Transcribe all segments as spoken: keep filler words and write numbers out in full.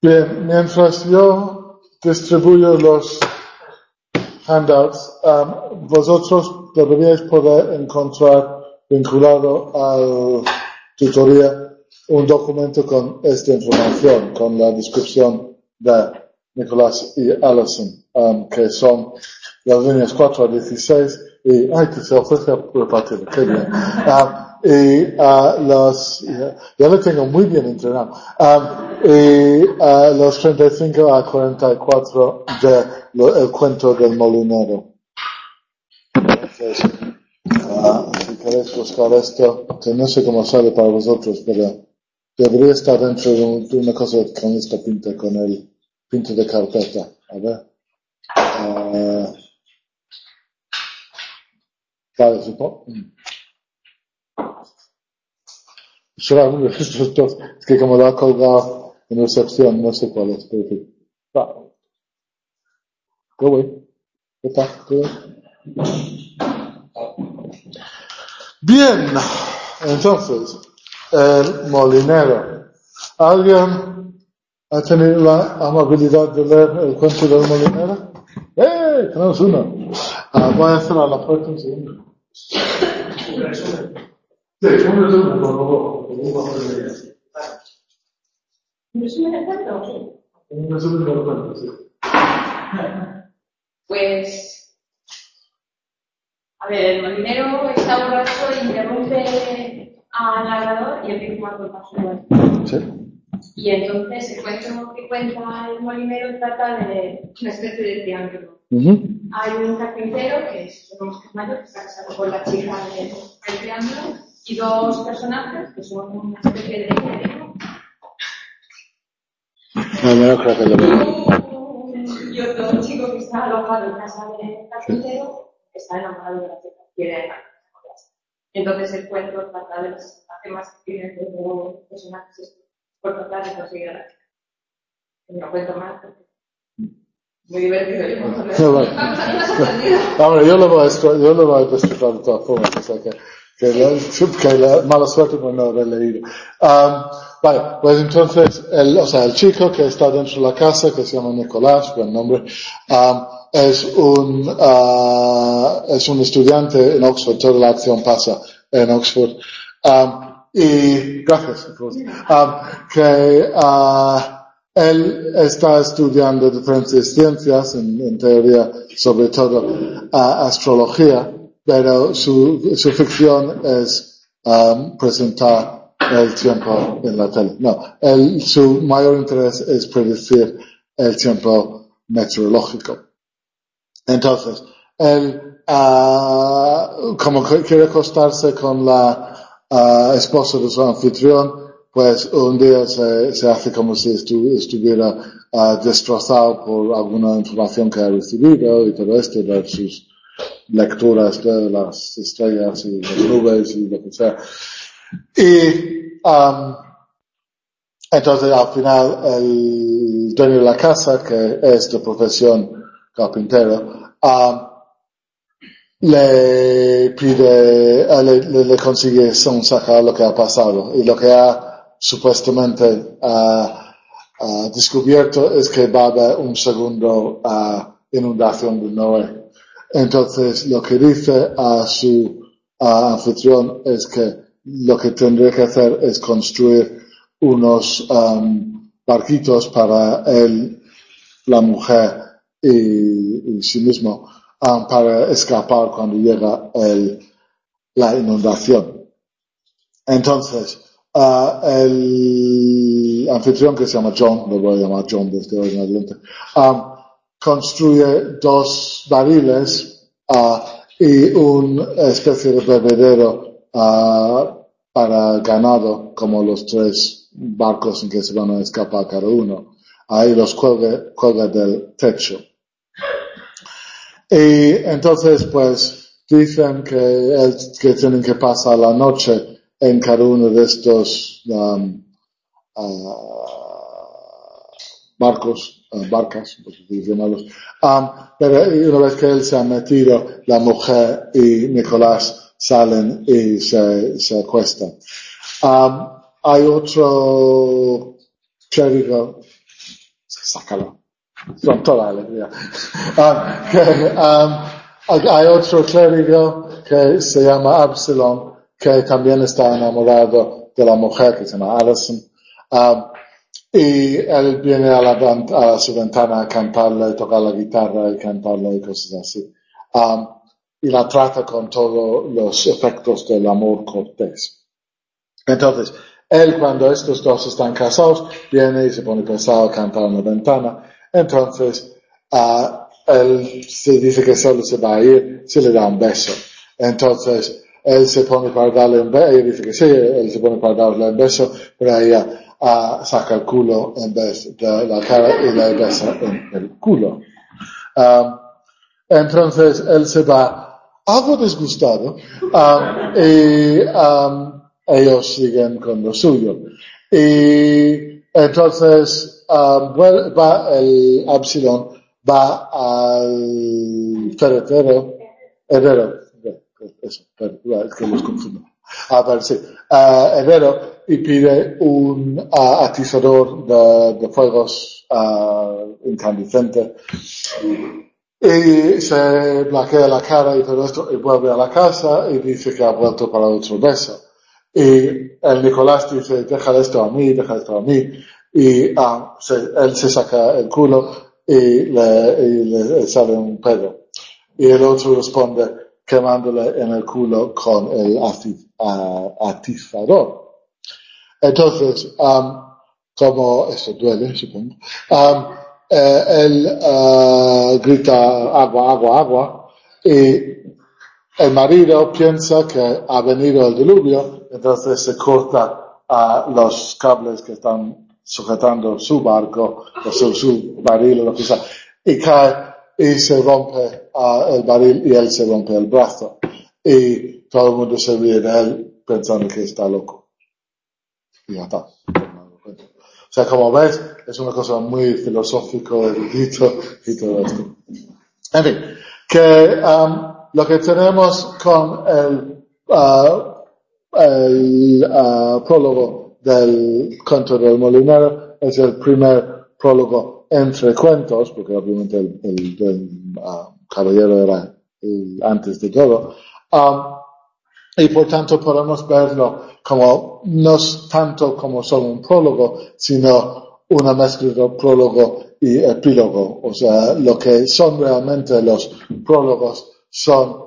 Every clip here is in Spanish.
Bien, mientras yo distribuyo los handouts, um, vosotros deberíais poder encontrar vinculado al tutoría un documento con esta información, con la descripción de Nicolás y Alison, um, que son las líneas cuatro a dieciséis, y, ay, que se ofrece a repartir, qué bien. Um, y uh, los, ya, ya lo tengo muy bien entrenado, um, y uh, los treinta y cinco a cuarenta y cuatro de lo, el cuento del molinero. Entonces, uh, si queréis buscar esto, que no sé cómo sale para vosotros, pero debería estar dentro de, un, de una cosa con esta pinta, con el pinto de carpeta. A ver. Uh, vale, supongo. Será uno de estos dos. Es que como lo ha colgado en recepción, no sé cuál es. Pero sí. Va. Go away. ¿Qué tal? Go away. Bien. Entonces, el molinero. ¿Alguien ha tenido la amabilidad de leer el cuento del molinero? ¡Eh! Tenemos uno. Ah, voy a cerrar la puerta un segundo. Sí, un resumen, por favor. ¿Un resumen del cuento? Un resumen del cuento, sí. Pues, a ver, el molinero está borracho e interrumpe al labrador y empieza a fumar por paso. ¿Sí? Y entonces el cuento que cuenta el molinero trata de una especie de triángulo. Uh-huh. Hay un carpintero, que es un hombre mayor, que está casado con la chica del, del triángulo, y dos personajes, que son una especie de médico. No, no creo que lo vea. Y otro chico que está alojado en casa del carpintero, que está enamorado de la chica, quiere la casa. Entonces el cuento trata de los temas que tienen los personajes por tratar de conseguir a la chica. Me lo cuento más porque muy divertido. Yo no, no, vale. Hombre, yo lo voy a yo lo voy a disfrutar de todas formas, o sea que, que, la, que la mala suerte por no haber leído. Um, vale, pues entonces, el, o sea, el chico que está dentro de la casa, que se llama Nicolás, buen nombre, um, es un, uh, es un estudiante en Oxford, toda la acción pasa en Oxford. Um, y, gracias, um, que, uh, él está estudiando diferentes ciencias, en, en teoría, sobre todo uh, astrología, pero su, su ficción es um, presentar el tiempo en la tele. No, él, su mayor interés es predecir el tiempo meteorológico. Entonces, él, uh, como quiere acostarse con la uh, esposa de su anfitrión, pues un día se, se hace como si estu, estuviera uh, destrozado por alguna información que ha recibido y todo esto, de sus lecturas de las estrellas y las nubes y lo que sea. Y um, entonces al final el dueño de la casa, que es de profesión carpintero, um, le pide, uh, le, le, le consigue sacar lo que ha pasado y lo que ha supuestamente uh, uh, descubierto es que va a haber un segundo uh, inundación de Noé. Entonces lo que dice a su uh, anfitrión es que lo que tendría que hacer es construir unos um, barquitos para él, la mujer y, y sí mismo um, para escapar cuando llega el, la inundación. Entonces Uh, el anfitrión, que se llama John, lo voy a llamar John desde hoy en adelante, um, construye dos barriles uh, y una especie de bebedero uh, para ganado, como los tres barcos en que se van a escapar cada uno. Ahí los cuelga, cuelga del techo. Y entonces, pues, dicen que, el, que tienen que pasar la noche en cada uno de estos um, uh, barcos, uh, barcas, por llamarlos. Um, pero una vez que él se ha metido, la mujer y Nicolás salen y se, se acuestan. Um, hay otro clérigo sácalo. Con toda alegría. Um, que, um, hay otro clérigo que se llama Absalom, que también está enamorado de la mujer que se llama Alison. Um, y él viene a, la, a su ventana a cantarle, tocar la guitarra y cantarle y cosas así. Um, y la trata con todos los efectos del amor cortés. Entonces, él cuando estos dos están casados, viene y se pone pesado a cantar en la ventana. Entonces, uh, él se dice que solo se va a ir si le da un beso. Entonces, él se pone para darle un beso, ella dice que sí, él se pone para darle un beso, pero ella uh, saca el culo en vez de la cara y le besa en el culo. Um, entonces, él se va algo disgustado, um, y um, ellos siguen con lo suyo. Y entonces um, va el Absalom, va al ferretero, herrero, eso, es que los confundo. A ver, sí, uh, herrero, y pide un uh, atizador de, de fuegos uh, incandescentes. Y se blanquea la cara y todo esto, y vuelve a la casa y dice que ha vuelto para otro beso. Y el Nicolás dice, deja esto a mí, deja esto a mí. Y ah, se, él se saca el culo y le, y le sale un pedo. Y el otro responde quemándole en el culo con el atizador. Entonces, um, como esto duele, supongo, um, eh, él uh, grita agua, agua, agua, y el marido piensa que ha venido el diluvio, entonces se corta uh, los cables que están sujetando su barco, o su, su barril o lo que sea, y cae y se rompe uh, el barril y él se rompe el brazo. Y todo el mundo se ríe de él pensando que está loco. Y ya está. O sea, como ves, es una cosa muy filosófico, erudito y todo esto. En fin, que um, lo que tenemos con el, uh, el uh, prólogo del cuento del molinero es el primer prólogo entre cuentos, porque obviamente el, el, el uh, caballero era el, antes de todo. Um, y por tanto podemos verlo como no tanto como solo un prólogo, sino una mezcla de prólogo y epílogo. O sea, lo que son realmente los prólogos son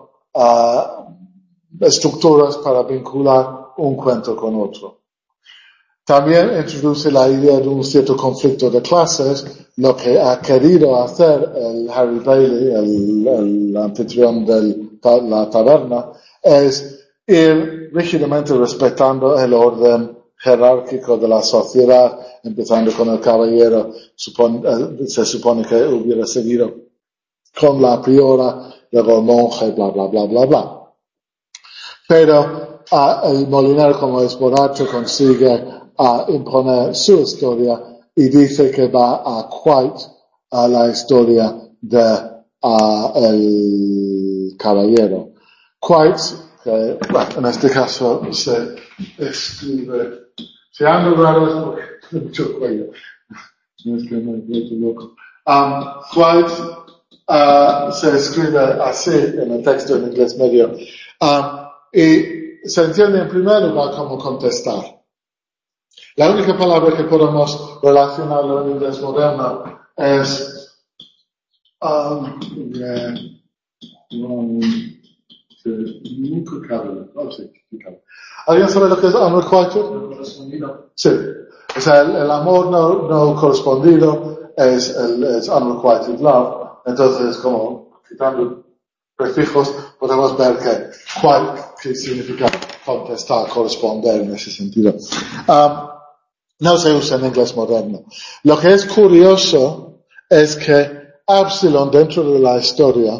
uh, estructuras para vincular un cuento con otro. También introduce la idea de un cierto conflicto de clases, lo que ha querido hacer el Harry Bailey, el, el anfitrión de la taberna, es ir rígidamente respetando el orden jerárquico de la sociedad, empezando con el caballero, supone, eh, se supone que hubiera seguido con la priora, luego el monje, bla, bla, bla, bla, bla. Pero uh, el molinero, como es borracho, consigue uh, imponer su historia y dice que va a White a la historia de uh, el caballero. White, que bueno, en este caso se escribe, se llama raro es porque tiene mucho cuello, no es que me vuelto loco. Um, White uh, se escribe así en el texto en inglés medio, um, y se entiende en primer lugar como contestar. La única palabra que podemos relacionarlo en inglés moderno es um, yeah, um, nunca cabe, no sé, cabe. ¿Alguien sabe lo que es unrequited? Sí. O sea, el, el amor no, no correspondido es el es unrequited love. Entonces, como quitando prefijos, podemos ver que cual, que significa contestar, corresponder en ese sentido. Um, no se usa en inglés moderno. Lo que es curioso es que Absalom, dentro de la historia,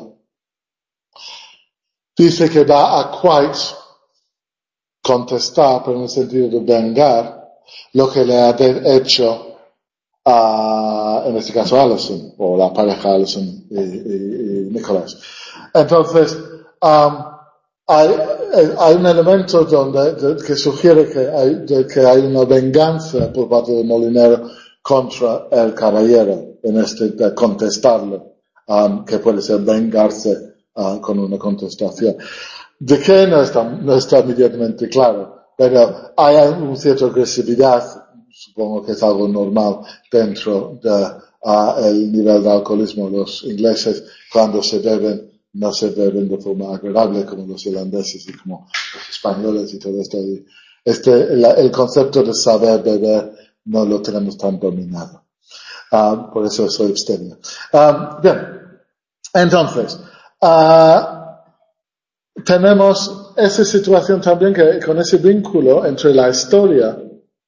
dice que va a White contestar, pero en el sentido de vengar, lo que le ha hecho a, en este caso, Alison, o la pareja Alison y, y, y Nicolás. Entonces, um, hay, hay un elemento donde, de, que sugiere que hay, de, que hay una venganza por parte del molinero contra el caballero. en este de contestarle, um, que puede ser vengarse uh, con una contestación. ¿De qué no está, no está inmediatamente claro? Pero hay una cierta agresividad, supongo que es algo normal dentro de uh, el nivel de alcoholismo. Los ingleses, cuando se beben, no se beben de forma agradable como los irlandeses y como los españoles y todo esto. Y este, el, el concepto de saber beber no lo tenemos tan dominado. Uh, por eso soy abstemio. Um, bien, entonces, uh, tenemos esa situación también que con ese vínculo entre la historia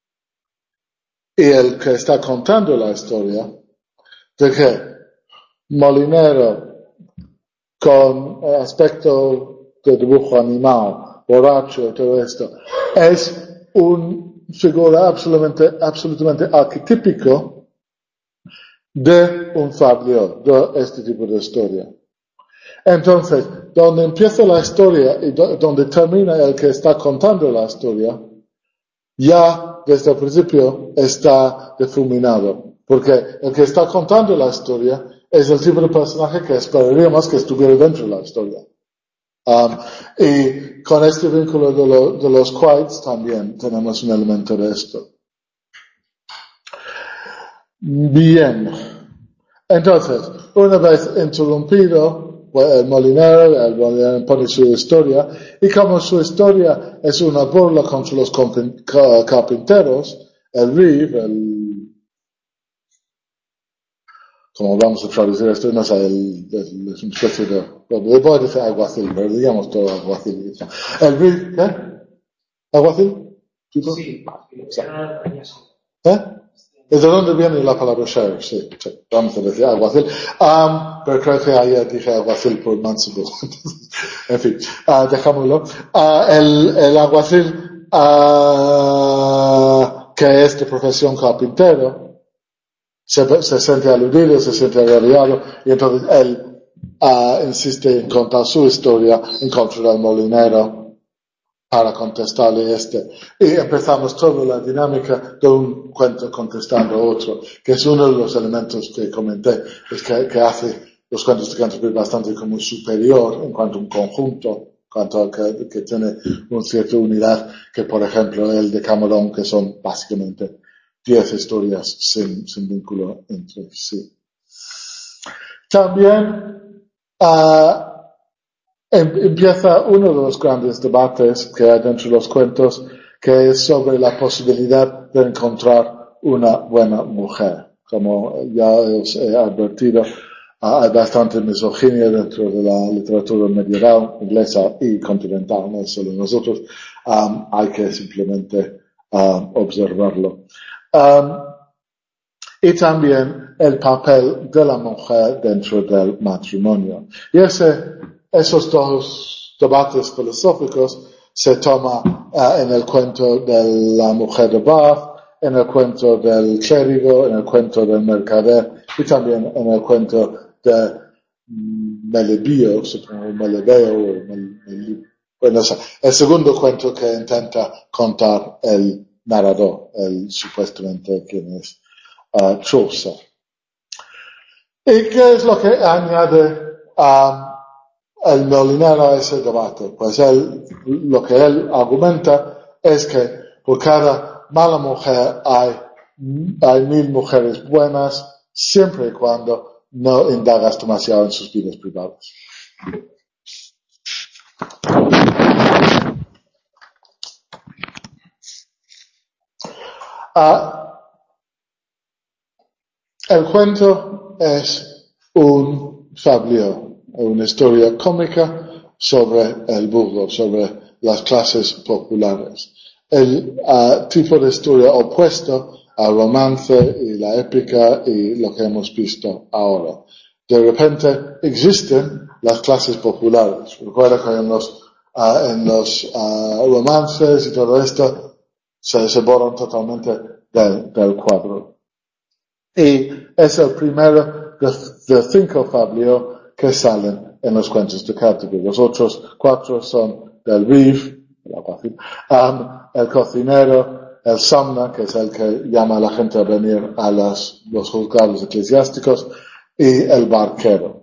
y el que está contando la historia, de que Molinero con aspecto de dibujo animal, borracho y todo esto, es un figura absolutamente, absolutamente arquetípico de un fabliau, de este tipo de historia. Entonces, donde empieza la historia y do, donde termina el que está contando la historia, ya desde el principio está difuminado. Porque el que está contando la historia es el tipo de personaje que esperaríamos que estuviera dentro de la historia. Um, y con este vínculo de, lo, de los Quites también tenemos un elemento de esto. Bien. Entonces, una vez interrumpido, el molinero, el molinero pone su historia, y como su historia es una burla contra los carpinteros, el Reeve, el, como vamos a traducir esto, no sé, el, el, es una especie de, bueno, voy a decir alguacil, pero digamos todo alguacil. El Reeve, ¿qué? ¿Alguacil? ¿Tipo? Sí, ¿Eh? ¿Es de dónde viene la palabra sheriff? Sí, sí, vamos a decir alguacil. Um, pero creo que ayer dije alguacil por Mansible. En fin, uh, dejámoslo. Uh, el, el alguacil, uh, que es de profesión carpintero, se, se siente aludido, se siente agraviado, y entonces él uh, insiste en contar su historia en contra del molinero para contestarle este. Y empezamos toda la dinámica de un cuento contestando otro, que es uno de los elementos que comenté, es que, que hace los cuentos de Canterbury bastante como superior en cuanto a un conjunto, en cuanto a que, que tiene una cierta unidad, que por ejemplo el de Cameron, que son básicamente diez historias sin, sin vínculo entre sí. También, uh, empieza uno de los grandes debates que hay dentro de los cuentos, que es sobre la posibilidad de encontrar una buena mujer. Como ya os he advertido, hay bastante misoginia dentro de la literatura medieval, inglesa y continental, no solo nosotros. Um, hay que simplemente um, observarlo. Um, y también el papel de la mujer dentro del matrimonio. Y ese Esos dos debates filosóficos se toman uh, en el cuento de la mujer de Bath, en el cuento del clérigo, en el cuento del mercader y también en el cuento de Melibeo, supongo, Melibeo, Mel, Mel, bueno, o sea, el segundo cuento que intenta contar el narrador, el supuestamente quien es uh, Chaucer. ¿Y qué es lo que añade a um, el molinero a ese debate? Pues él, lo que él argumenta es que por cada mala mujer hay, hay mil mujeres buenas, siempre y cuando no indagas demasiado en sus vidas privadas. Ah, el cuento es un fabliau, una historia cómica sobre el burgo, sobre las clases populares. El uh, tipo de historia opuesto al romance y la épica y lo que hemos visto ahora. De repente existen las clases populares. Recuerda que en los, uh, en los uh, romances y todo esto se, se borran totalmente del, del cuadro. Y es el primero de, de cinco fabliaux que salen en los cuentos de Canterbury. Los otros cuatro son del Reeve, el, um, el cocinero, el Samna, que es el que llama a la gente a venir a los, los juzgados eclesiásticos, y el barquero.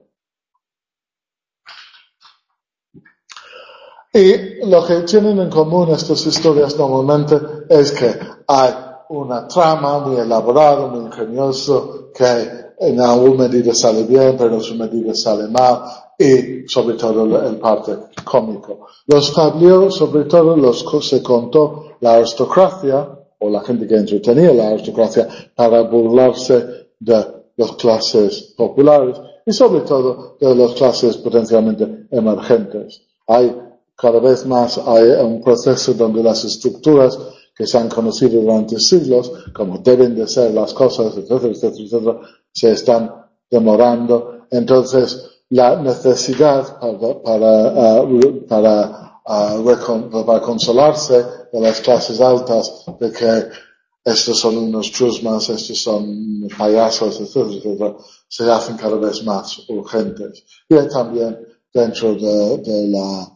Y lo que tienen en común estas historias normalmente es que hay una trama muy elaborada, muy ingeniosa, que en alguna medida sale bien, pero en su medida sale mal, y sobre todo el parte cómico. Los fabliaux, sobre todo, los se contó la aristocracia, o la gente que entretenía la aristocracia, para burlarse de las clases populares, y sobre todo de las clases potencialmente emergentes. Hay cada vez más hay un proceso donde las estructuras que se han conocido durante siglos, como deben de ser las cosas, etcétera, etcétera, etcétera, se están demorando. Entonces, la necesidad para, para, uh, para, uh, recon, para consolarse de las clases altas de que estos son unos chusmas, estos son payasos, etcétera, etcétera, se hacen cada vez más urgentes. Y hay también dentro de, de la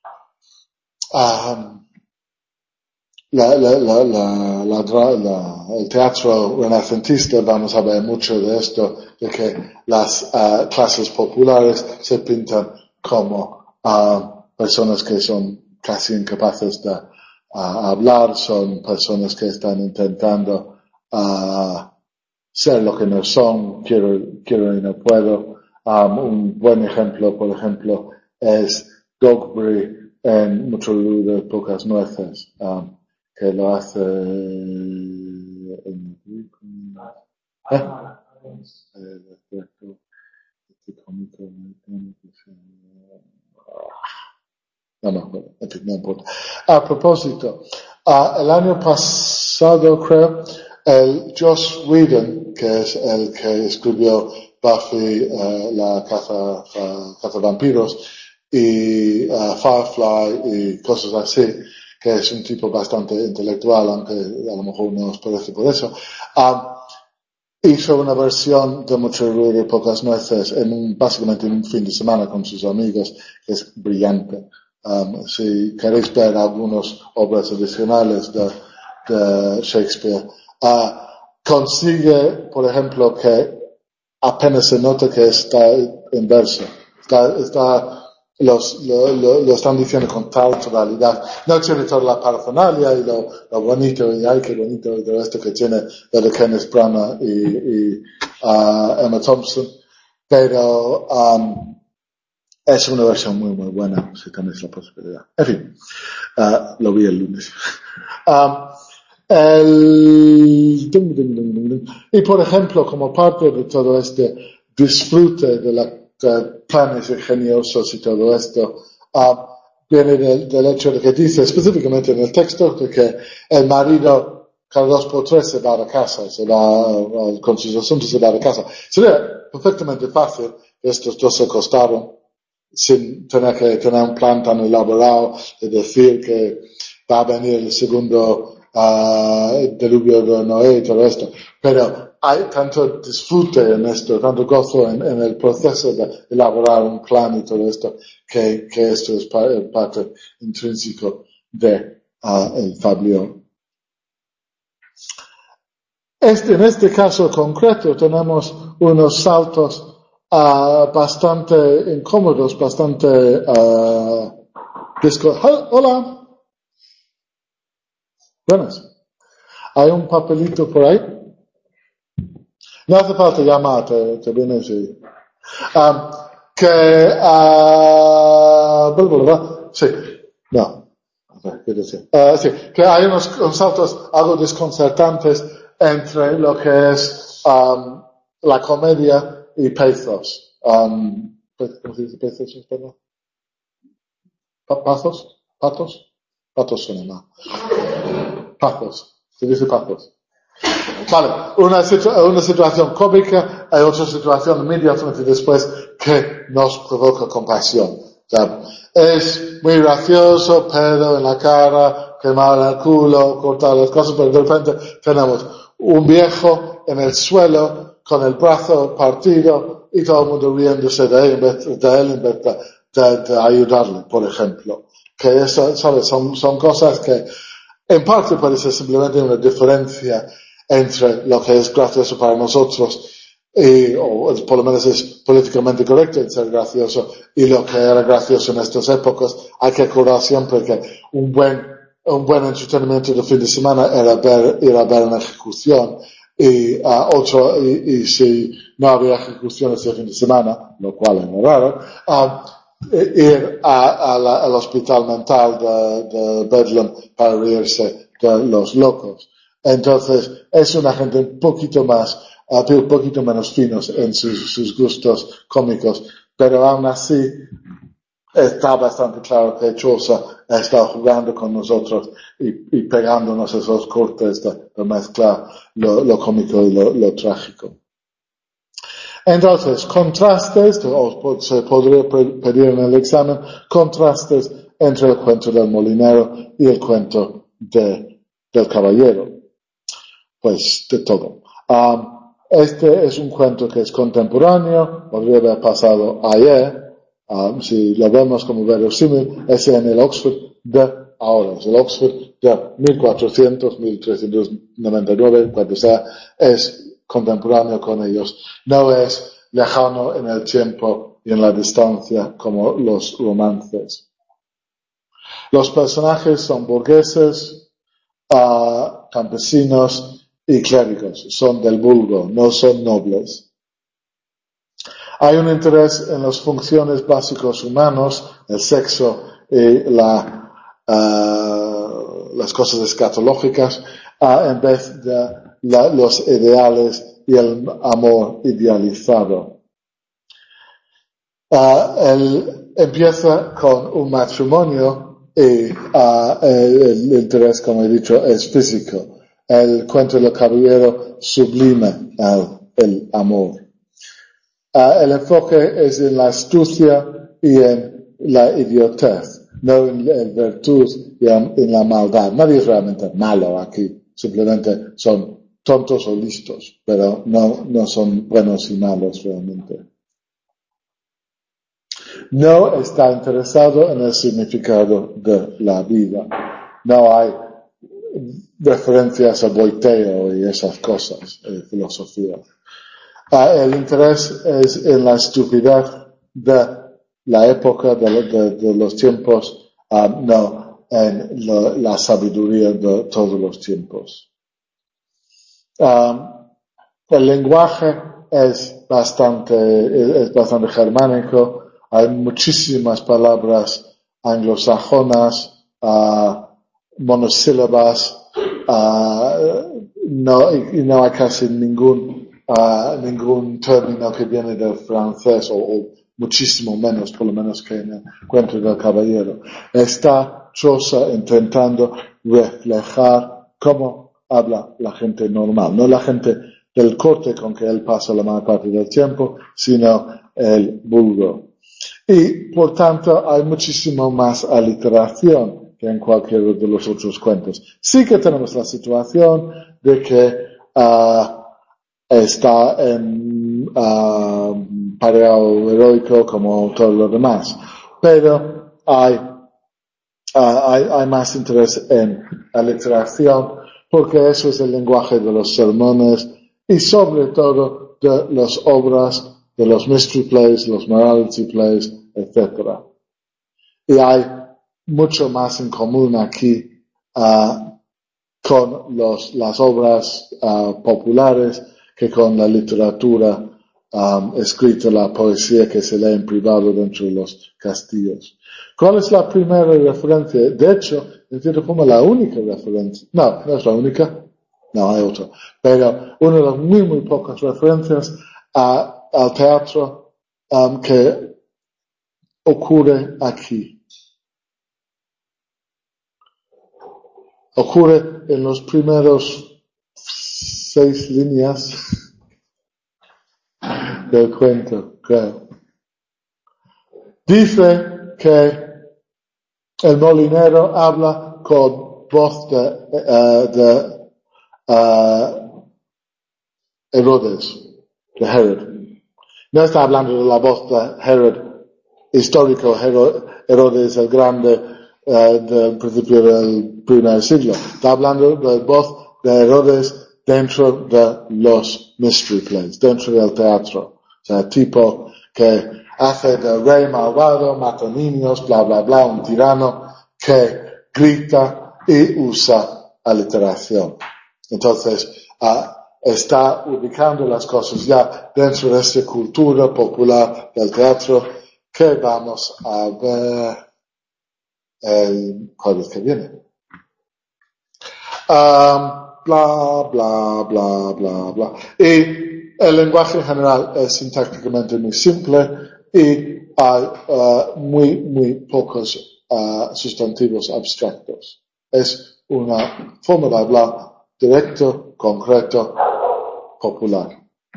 Um, la, la, la, la, la, la, el teatro renacentista, vamos a ver mucho de esto, de que las uh, clases populares se pintan como uh, personas que son casi incapaces de uh, hablar, son personas que están intentando uh, ser lo que no son, quiero, quiero y no puedo. Um, un buen ejemplo, por ejemplo, es Dogberry en Mucho ruido, pocas nueces, um, que lo hace en ¿eh? No, no, en fin, no importa. A propósito, uh, el año pasado, creo, el Joss Whedon, que es el que escribió Buffy, uh, la caza, uh, caza vampiros, y uh, Firefly y cosas así, que es un tipo bastante intelectual, aunque a lo mejor no os parece por eso, um, hizo una versión de Mucho ruido y pocas nueces en un, básicamente en un fin de semana con sus amigos, que es brillante. Um, si queréis ver algunas obras adicionales de, de Shakespeare, uh, consigue, por ejemplo, que apenas se nota que está en verso. Está, está Los, lo, lo, lo están diciendo con tal totalidad. No tiene toda la parafernalia y lo, lo bonito, y ay, qué bonito y todo esto que tiene de Kenneth Branagh y, y uh, Emma Thompson, pero um, es una versión muy, muy buena, si tenéis la posibilidad. En fin, uh, lo vi el lunes. um, el... Y por ejemplo, como parte de todo este disfrute de la de planes ingeniosos y todo esto, uh, viene del, del hecho de que dice específicamente en el texto de que el marido cada dos por tres se va de casa, se va uh, con sus asuntos, se va de casa. Sería perfectamente fácil que estos dos se acostaron sin tener que tener un plan tan elaborado de decir que va a venir el segundo uh, diluvio de Noé y todo esto. Pero hay tanto disfrute en esto, tanto gozo en, en el proceso de elaborar un plan y todo esto, que, que esto es parte, parte intrínseco de uh, el fabliaux. Este, en este caso concreto tenemos unos saltos uh, bastante incómodos, bastante uh, disco. Hola. Buenas. ¿Hay un papelito por ahí? No hace falta llamar, te, te viene así. Um, que, uh, bla, bla, bla. Sí, no. ¿Qué decir? Uh, sí, que hay unos, unos saltos algo desconcertantes entre lo que es um, la comedia y pathos. Um, ¿Cómo se dice pathos en español? ¿Pathos? ¿Pathos? Pathos suena mal. Pathos. Se dice pathos. Vale, una, situa- una situación cómica y otra situación inmediatamente después que nos provoca compasión. O sea, es muy gracioso, pedo en la cara, quemar el culo, cortar las cosas, pero de repente tenemos un viejo en el suelo con el brazo partido y todo el mundo riéndose de él en vez de, él, en vez de, de, de ayudarle, por ejemplo. Que eso, ¿sabes? Son, son cosas que En parte parece simplemente una diferencia entre lo que es gracioso para nosotros y, o por lo menos es políticamente correcto en ser gracioso, y lo que era gracioso en estas épocas. Hay que acordar siempre que un buen, un buen entretenimiento de fin de semana era ver, ir a ver una ejecución, y uh, otro, y, y si no había ejecuciones de fin de semana, lo cual es muy raro, um, ir a, a la, al hospital mental de, de Bedlam para reírse de los locos. Entonces, es una gente un poquito más, uh, un poquito menos finos en sus, sus gustos cómicos, pero aún así, está bastante claro que Chaucer ha estado jugando con nosotros y, y pegándonos esos cortes de, de mezclar lo, lo cómico y lo, lo trágico. Entonces, contrastes, o se podría pedir en el examen, contrastes entre el cuento del molinero y el cuento de, del caballero. Pues, de todo. Um, este es un cuento que es contemporáneo, podría haber pasado ayer. Um, si lo vemos como verosímil, es en el Oxford de ahora, es el Oxford de mil cuatrocientos, mil trescientos noventa y nueve, cuando sea, es contemporáneo con ellos. No es lejano en el tiempo y en la distancia como los romances. Los personajes son burgueses, uh, campesinos y clérigos, son del vulgo, no son nobles. Hay un interés en las funciones básicos humanos, el sexo y la, uh, las cosas escatológicas, uh, en vez de la, los ideales y el amor idealizado. Uh, él empieza con un matrimonio y uh, el, el interés, como he dicho, es físico. El cuento del caballero sublima el, el amor. Uh, el enfoque es en la astucia y en la idiotez, no en la virtud y en, en la maldad. Nadie es realmente malo aquí, simplemente son tontos o listos, pero no, no son buenos y malos realmente. No está interesado en el significado de la vida. No hay referencias a Voltaire y esas cosas, eh, filosofía. Uh, el interés es en la estupidez de la época, de, de, de los tiempos, um, no en lo, la sabiduría de todos los tiempos. Um, el lenguaje es bastante, es bastante germánico, hay muchísimas palabras anglosajonas, uh, monosílabas, uh, no, y, y no hay casi ningún Uh, ningún término que viene del francés, o, o muchísimo menos, por lo menos que en el cuento del caballero. Está Chaucer intentando reflejar cómo habla la gente normal, no la gente del corte con que él pasa la mayor parte del tiempo, sino el vulgo. Y, por tanto, hay muchísimo más aliteración que en cualquiera de los otros cuentos. Sí que tenemos la situación de que uh, está en uh, pareo heroico como todo lo demás, pero hay, uh, hay, hay más interés en la literación, porque eso es el lenguaje de los sermones y sobre todo de las obras, de los mystery plays, los morality plays, etcétera. Y hay mucho más en común aquí uh, con los, las obras uh, populares que con la literatura um, escrita, la poesía que se lee en privado dentro de los castillos. ¿Cuál es la primera referencia? De hecho, en cierta forma la única referencia. No, no es la única. No, hay otra. Pero una de las muy, muy pocas referencias a, al teatro um, que ocurre aquí. Ocurre en los primeros seis líneas del cuento, creo. Dice que el molinero habla con voz de, uh, de uh, Herodes, de Herod. No está hablando de la voz de Herod histórico, Herodes el Grande, uh, del principio del primer siglo. Está hablando de voz de Herodes dentro de los mystery plays, dentro del teatro. O sea, tipo que hace de rey malvado, mata niños, bla, bla, bla, un tirano que grita y usa aliteración. Entonces, uh, está ubicando las cosas ya dentro de esta cultura popular del teatro que vamos a ver el jueves que viene. Um, bla, bla, bla, bla, bla. Y el lenguaje en general es sintácticamente muy simple y hay uh, muy, muy pocos uh, sustantivos abstractos. Es una forma de hablar directo, concreto, popular.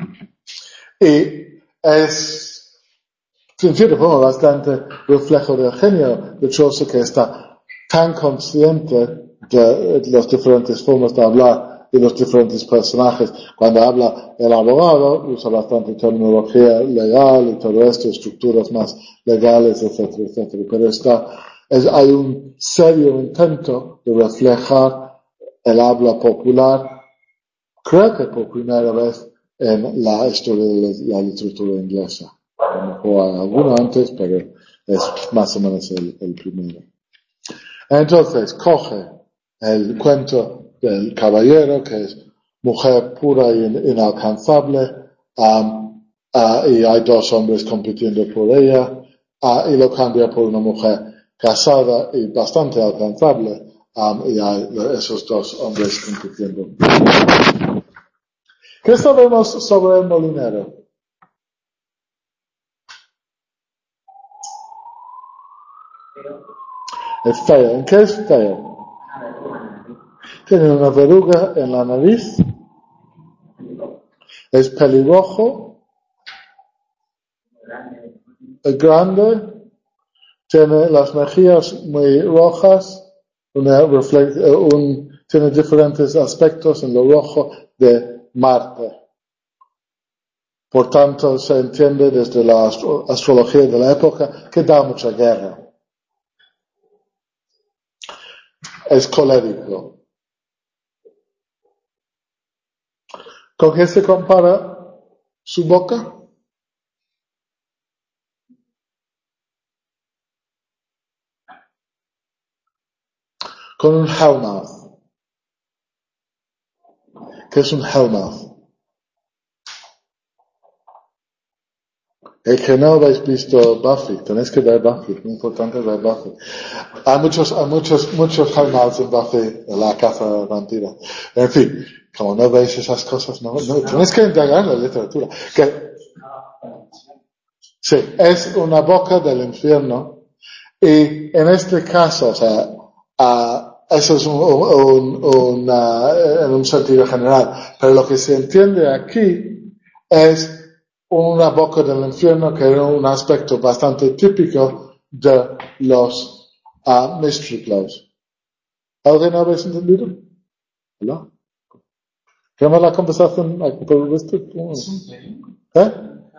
Y es, en cierta forma, bastante reflejo del genio de Chaucer, que está tan consciente de las diferentes formas de hablar y los diferentes personajes. Cuando habla el abogado, usa bastante terminología legal y todo esto, estructuras más legales, etcétera, etcétera. Pero está, es, hay un serio intento de reflejar el habla popular, creo que por primera vez en la historia de la literatura inglesa. A lo mejor hay alguno antes, pero es más o menos el, el primero. Entonces, coge el cuento del caballero, que es mujer pura e inalcanzable, um, uh, y hay dos hombres compitiendo por ella, uh, y lo cambia por una mujer casada y bastante alcanzable, um, y hay esos dos hombres compitiendo. ¿Qué sabemos sobre el molinero? Es feo. ¿En qué es feo? Tiene una verruga en la nariz. Es pelirrojo. Es grande. Tiene las mejillas muy rojas. Una reflex, un, tiene diferentes aspectos en lo rojo de Marte. Por tanto, se entiende desde la astro- astrología de la época que da mucha guerra. Es colérico. ¿Con qué se compara su boca? Con un hellmouth. ¿Qué es un hellmouth? El que no habéis visto Buffy, tenéis que ver Buffy, es muy importante ver Buffy. Hay muchos, hay muchos, muchos hellmouths en Buffy, en la caza vampira. En fin, como no veis esas cosas, no, no, tenéis que indagar en la literatura. Que, sí, es una boca del infierno, y en este caso, o sea, uh, eso es un, un, un, uh, en un sentido general, pero lo que se entiende aquí es una boca del infierno, que era un aspecto bastante típico de los uh, mystery plays. ¿Alguien habéis entendido? ¿Hola? ¿Qué la conversación? ¿Eh?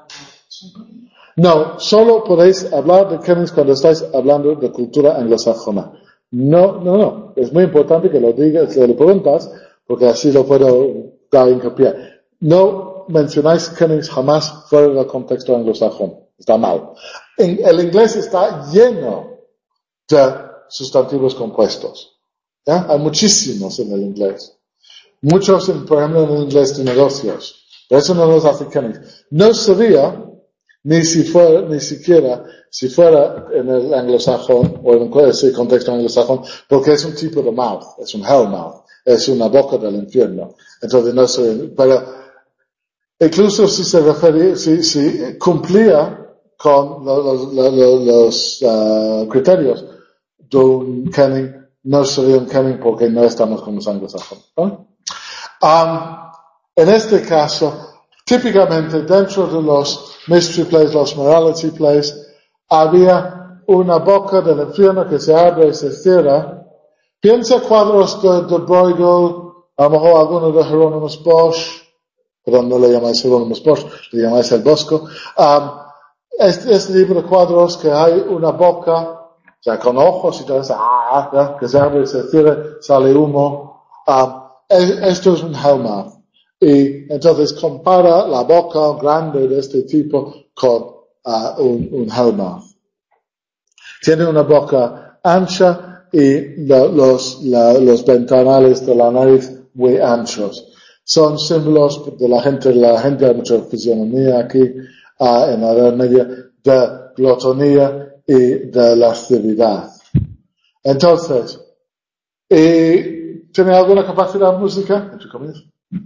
No, solo podéis hablar de Kennings cuando estáis hablando de cultura anglosajona. No, no, no. Es muy importante que lo digas, que lo preguntas, porque así lo puedo dar hincapié. No mencionáis Kennings jamás fuera del contexto anglosajón. Está mal. En, el inglés está lleno de sustantivos compuestos. ¿Ya? Hay muchísimos en el inglés. Muchos, en, por ejemplo, en el inglés de negocios. Pero eso no los hace Kennings. No sería ni si fuera, ni siquiera si fuera en el anglosajón o en ese contexto anglosajón, porque es un tipo de mouth, es un hell mouth, es una boca del infierno. Entonces no sé, pero incluso si se refería, si, si cumplía con los, los, los, los uh, criterios de un Kenning, no sería un Kenning porque no estamos con los anglosajones. ¿No? Um, en este caso, típicamente dentro de los mystery plays, los morality plays, había una boca del infierno que se abre y se cierra. Piensa cuadros de, de Bruegel, a lo mejor algunos de Hieronymus Bosch, perdón, no le llamáis Hieronymus Bosch, le llamáis El Bosco. Um, este, este libro de cuadros que hay una boca, o sea, con ojos y todo eso, ¿ya? Que se abre y se cierra, sale humo. Um, esto es un hellmouth. Y entonces compara la boca grande de este tipo con uh, un, un hellmouth. Tiene una boca ancha y la, los, la, los ventanales de la nariz muy anchos. Son símbolos de la gente, la gente hay mucha fisionomía aquí uh, en la Edad Media de glotonía y de lascividad. Entonces, ¿y tiene alguna capacidad música? Entre comillas.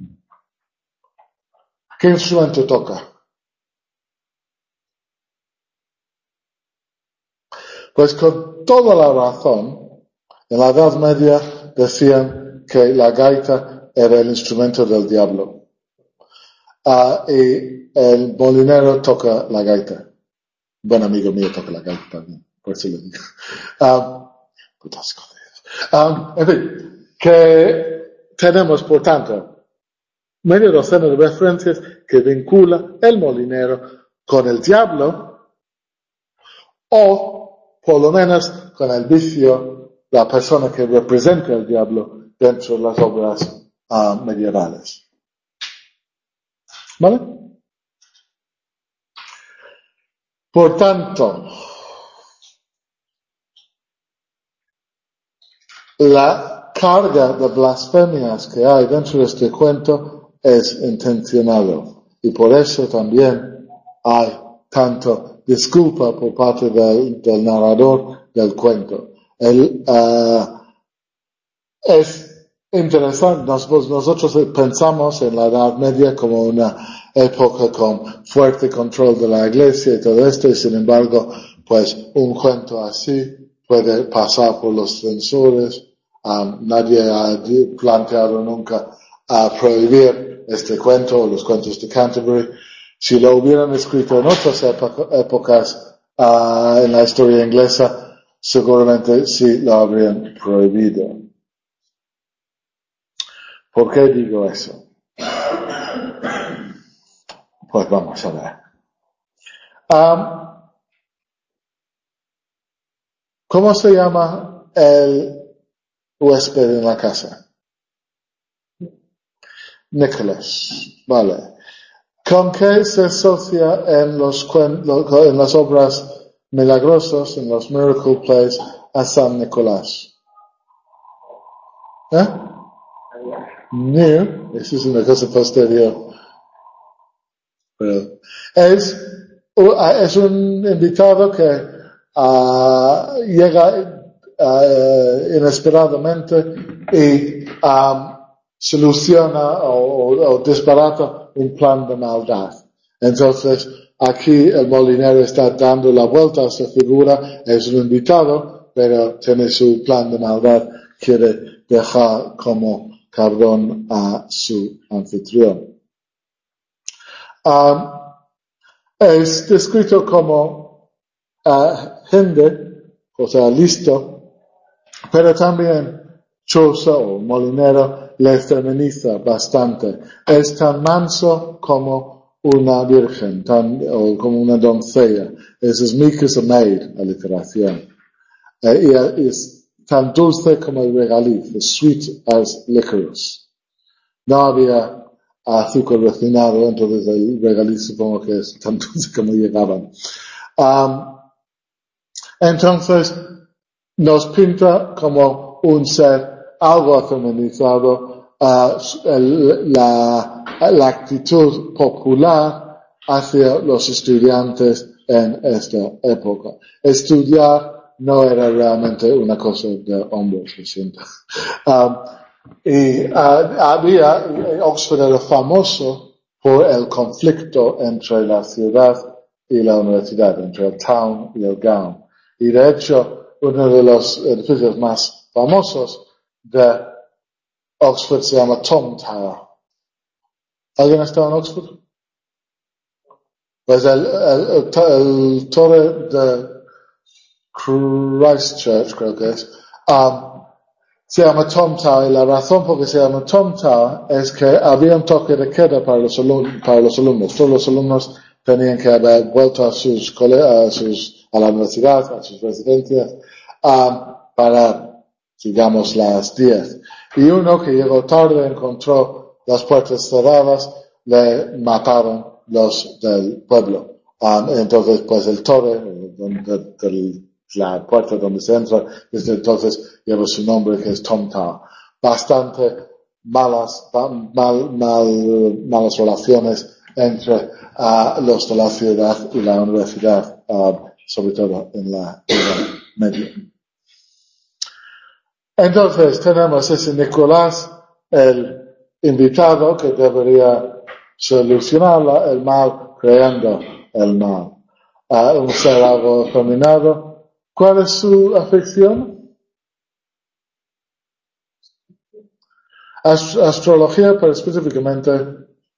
¿Qué instrumento toca? Pues con toda la razón, en la Edad Media decían que la gaita era el instrumento del diablo. Uh, y el molinero toca la gaita. Un buen amigo mío toca la gaita también, por eso lo digo. Um, putas cosas. Um, en fin, que tenemos, por tanto, media docena de referencias que vincula el molinero con el diablo, o por lo menos con el vicio, la persona que representa el diablo dentro de las obras uh, medievales. ¿Vale? Por tanto, la carga de blasfemias que hay dentro de este cuento es intencionado, y por eso también hay tanto disculpa por parte del, del narrador del cuento. Él, uh, es interesante, nosotros, nosotros pensamos en la Edad Media como una época con fuerte control de la iglesia y todo esto, y sin embargo, pues un cuento así puede pasar por los censores. Um, nadie ha planteado nunca a prohibir este cuento o los cuentos de Canterbury. Si lo hubieran escrito en otras época, épocas uh, en la historia inglesa, seguramente sí lo habrían prohibido. ¿Por qué digo eso? Pues vamos a ver. Um, ¿Cómo se llama el huésped en la casa? Nicholas. Vale. ¿Con qué se asocia en, los, en las obras milagrosas, en los miracle plays, a San Nicolás? ¿Eh? New, eso es una cosa posterior. Pero es, es un invitado que uh, llega uh, inesperadamente y um, soluciona o, o, o desbarata un plan de maldad. Entonces, aquí el molinero está dando la vuelta a su figura, es un invitado, pero tiene su plan de maldad, quiere dejar como cabrón a su anfitrión. Um, es descrito como uh, gente, o sea, listo, pero también choza o molinero le feminiza bastante. Es tan manso como una virgen, tan, o como una doncella. Es as meek as a maid, aliteración. Eh, y es tan dulce como el regaliz, as sweet as licorice. No había azúcar refinado, entonces el regaliz supongo que es tan dulce como llegaban. Um, entonces, nos pinta como un ser algo feminizado, uh, el, la, la actitud popular hacia los estudiantes en esta época. Estudiar no era realmente una cosa de hombres, lo siento. Um, y uh, había, Oxford era famoso por el conflicto entre la ciudad y la universidad, entre el town y el gown. Y de hecho, uno de los edificios más famosos de Oxford se llama Tom Tower. ¿Alguien ha estado en Oxford? Pues el, el, el, el torre de Christchurch, creo que es, um, se llama Tom Tower, y la razón por que se llama Tom Tower es que había un toque de queda para los, alum- para los alumnos. Todos los alumnos tenían que haber vuelto a sus, cole- a sus, a la universidad, a sus residencias, um, para digamos las diez. Y uno que llegó tarde encontró las puertas cerradas, le mataron los del pueblo. Um, entonces, pues el torre, donde, de la puerta donde se entra, desde entonces lleva su nombre, que es Tom Tower. Bastante malas, mal, mal, malas relaciones entre uh, los de la ciudad y la universidad, uh, sobre todo en la Edad Media. Entonces tenemos ese Nicolás, el invitado que debería solucionar el mal creando el mal. Uh, un ser algo dominado. ¿Cuál es su afección? Ast- astrología, pero específicamente,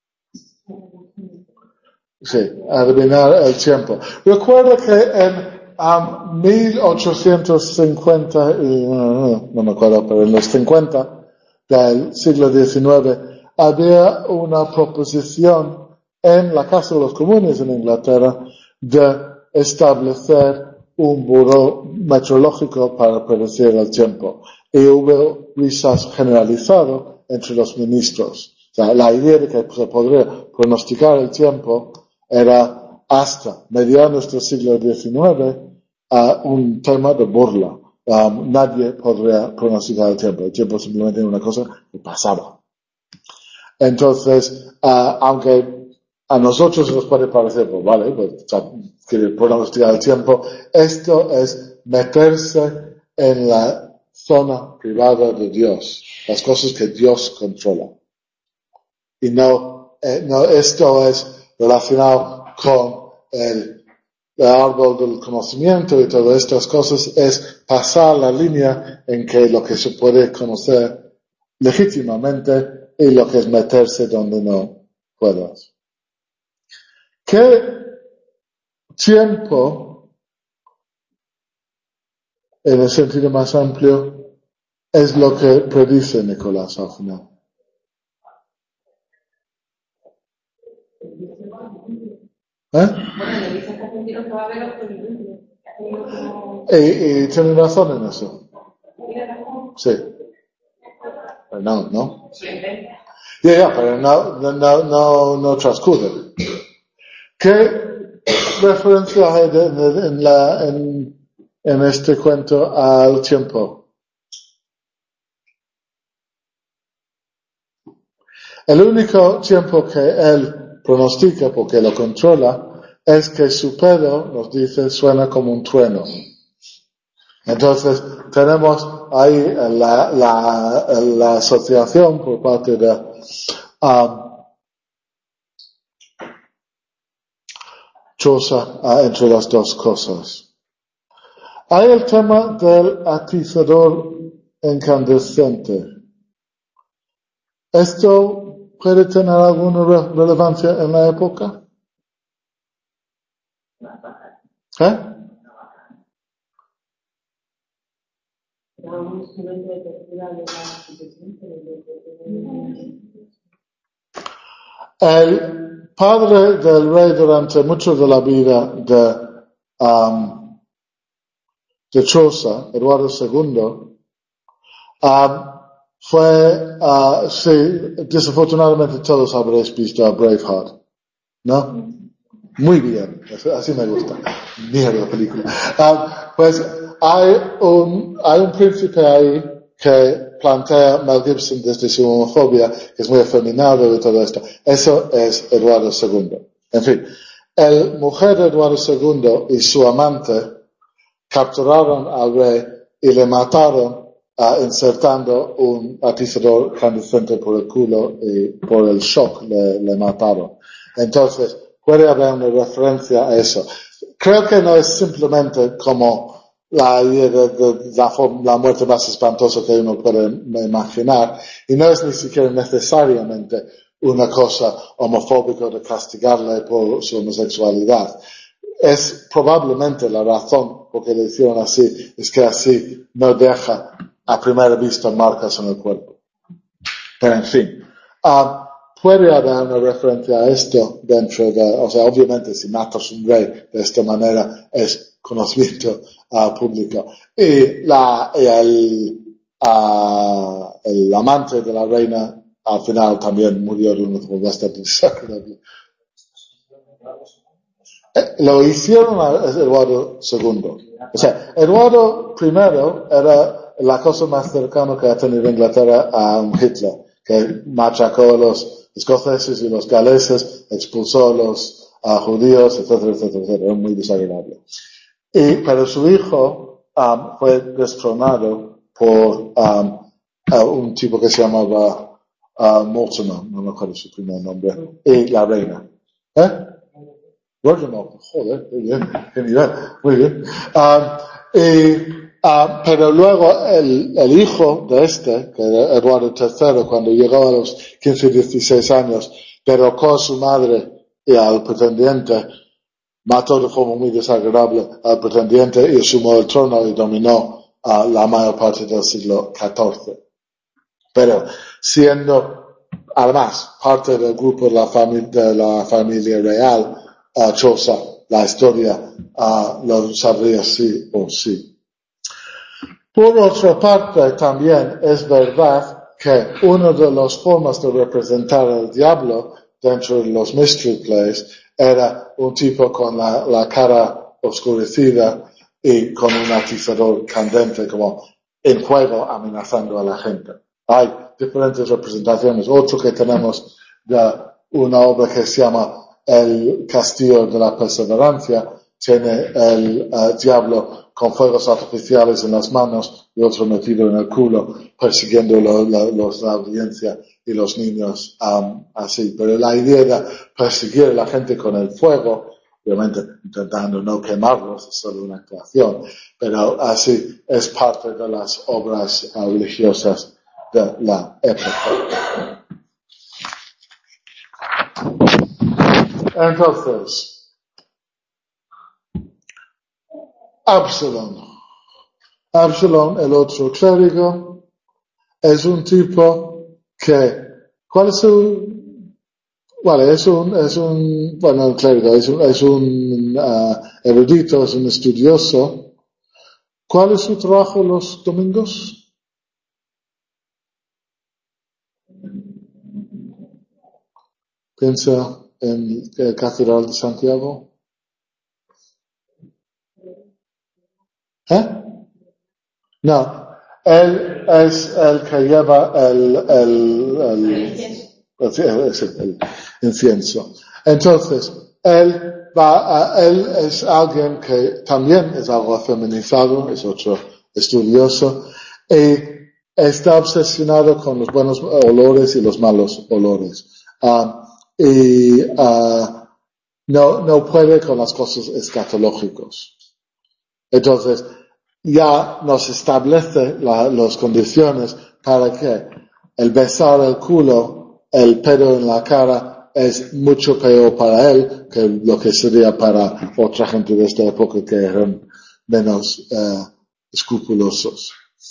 sí, adivinar el tiempo. Recuerda que en um, mil ochocientos cincuenta, y, no, no me acuerdo, pero en los cincuenta del siglo diecinueve había una proposición en la Casa de los Comunes en Inglaterra de establecer un buró meteorológico para predecir el tiempo. Y hubo risas generalizado entre los ministros. O sea, la idea de que se podría pronosticar el tiempo era hasta mediados del siglo diecinueve uh, un tema de burla. Um, nadie podría pronosticar el tiempo. El tiempo simplemente era una cosa que pasaba. Entonces, uh, aunque a nosotros nos puede parecer, pues vale, pues, o sea, que pronosticar el tiempo, esto es meterse en la zona privada de Dios, las cosas que Dios controla. Y no, eh, no esto es relacionado con el, el árbol del conocimiento y todas estas cosas, es pasar la línea en que lo que se puede conocer legítimamente y lo que es meterse donde no puedas. ¿Qué tiempo, en el sentido más amplio, es lo que predice Nicolás al final? ¿Eh? Y, y tiene razón en eso. Sí. Pero no, ¿no? Ya, yeah, yeah, pero no, no, no, no, no transcurre. ¿Qué referencia hay de, de, en, la, en, en este cuento al tiempo? El único tiempo que él pronostica, porque lo controla, es que su pedo, nos dice, suena como un trueno. Entonces, tenemos ahí la, la, la asociación por parte de um, Chaucer uh, entre las dos cosas. Hay el tema del atizador incandescente. ¿Esto puede tener alguna re- relevancia en la época? ¿Eh? El padre del rey durante mucho de la vida de, um, de Chaucer, Eduardo segundo, um, fue, uh, sí, desafortunadamente todos habréis visto a Braveheart, ¿no? Muy bien, así me gusta. Mierda película. Um, pues hay un, hay un príncipe ahí que plantea Mel Gibson desde su homofobia, que es muy afeminado y todo esto. Eso es Eduardo segundo. En fin, el mujer de Eduardo segundo y su amante capturaron al rey y le mataron uh, insertando un atizador incandescente por el culo y por el shock le, le mataron. Entonces, puede haber una referencia a eso. Creo que no es simplemente como la idea de, de la, la muerte más espantosa que uno puede imaginar, y no es ni siquiera necesariamente una cosa homofóbica de castigarle por su homosexualidad. Es probablemente la razón por que le hicieron así, es que así no deja a primera vista marcas en el cuerpo. Pero en fin, um, puede haber una referencia a esto dentro de, o sea, obviamente si matas un rey de esta manera es conocimiento uh, público. Y la, y el, a el amante de la reina al final también murió de una forma bastante desagradable. Eh, lo hicieron a Eduardo segundo. O sea, Eduardo primero era la cosa más cercana que ha tenido Inglaterra a un Hitler, que machacó a los escoceses y los galeses, expulsó a los a judíos, etcétera, etcétera, etcétera. Era muy desagradable. Y, pero su hijo um, fue destronado por um, a un tipo que se llamaba uh, Mortimer, no me acuerdo su primer nombre, y la reina. ¿Eh? Roger Mortimer, joder, muy bien, genial, muy bien. Um, y, uh, pero luego el, el hijo de este, que era Eduardo tercero, cuando llegó a los quince, dieciséis años, derrocó a su madre y al pretendiente, mató de forma muy desagradable al pretendiente y asumió el trono y dominó uh, la mayor parte del siglo catorce. Pero siendo, además, parte del grupo de la, fami- de la familia real, uh, Chosa, la historia uh, lo sabría sí o sí. Por otra parte, también es verdad que una de las formas de representar al diablo dentro de los mystery plays era un tipo con la, la cara oscurecida y con un atizador candente como en juego amenazando a la gente. Hay diferentes representaciones. Otro que tenemos de una obra que se llama El Castillo de la Perseverancia tiene el uh, diablo con fuegos artificiales en las manos y otro metido en el culo persiguiendo lo, lo, los, la audiencia y los niños um, así. Pero la idea de perseguir a la gente con el fuego, obviamente intentando no quemarlos, es solo una actuación, pero así es parte de las obras uh, religiosas de la época. Entonces, Absalón. Absalón, el otro clérigo, es un tipo que, ¿cuál es su, vale, es un, es un, bueno, el clérigo, es un, es un uh, erudito, es un estudioso. ¿Cuál es su trabajo los domingos? Piensa en la Catedral de Santiago. ¿Eh? No, él es el que lleva el, el, el, el, el, el incienso. Entonces, él va a, él es alguien que también es algo feminizado, es otro estudioso, y está obsesionado con los buenos olores y los malos olores. Uh, y uh, no, no puede con las cosas escatológicas. Entonces, ya nos establece la, las condiciones para que el besar el culo, el pedo en la cara, es mucho peor para él que lo que sería para otra gente de esta época que eran menos eh, escrupulosos.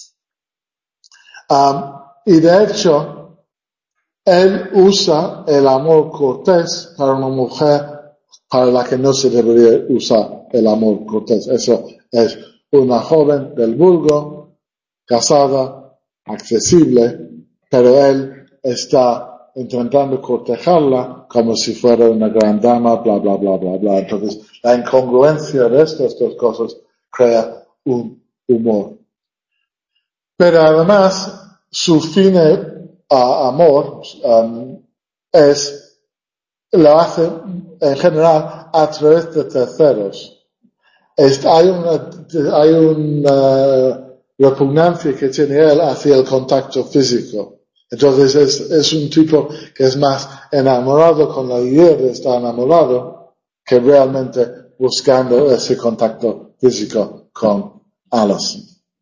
Um, y de hecho, él usa el amor cortés para una mujer para la que no se debería usar el amor cortés. Eso es una joven del vulgo, casada, accesible, pero él está intentando cortejarla como si fuera una gran dama, bla, bla, bla, bla, bla. Entonces, la incongruencia de estas dos cosas crea un humor. Pero además, su fin a amor um, es, lo hace en general a través de terceros. Es, hay una, hay una repugnancia que tiene él hacia el contacto físico. Entonces es, es un tipo que es más enamorado con la idea de estar enamorado que realmente buscando ese contacto físico con Alison.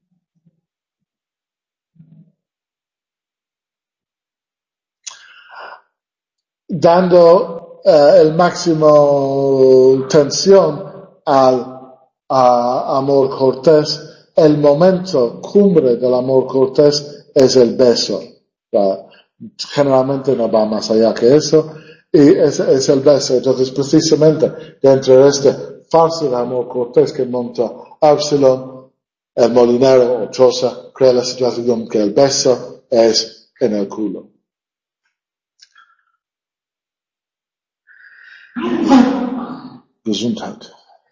Dando uh, el máximo tensión al a amor cortés, el momento cumbre del amor cortés es el beso. Uh, generalmente no va más allá que eso, y es, es el beso. Entonces, precisamente, dentro de este farsa de amor cortés que monta Absalón, el molinero o Chosa, crea la situación que el beso es en el culo. Gesundheit.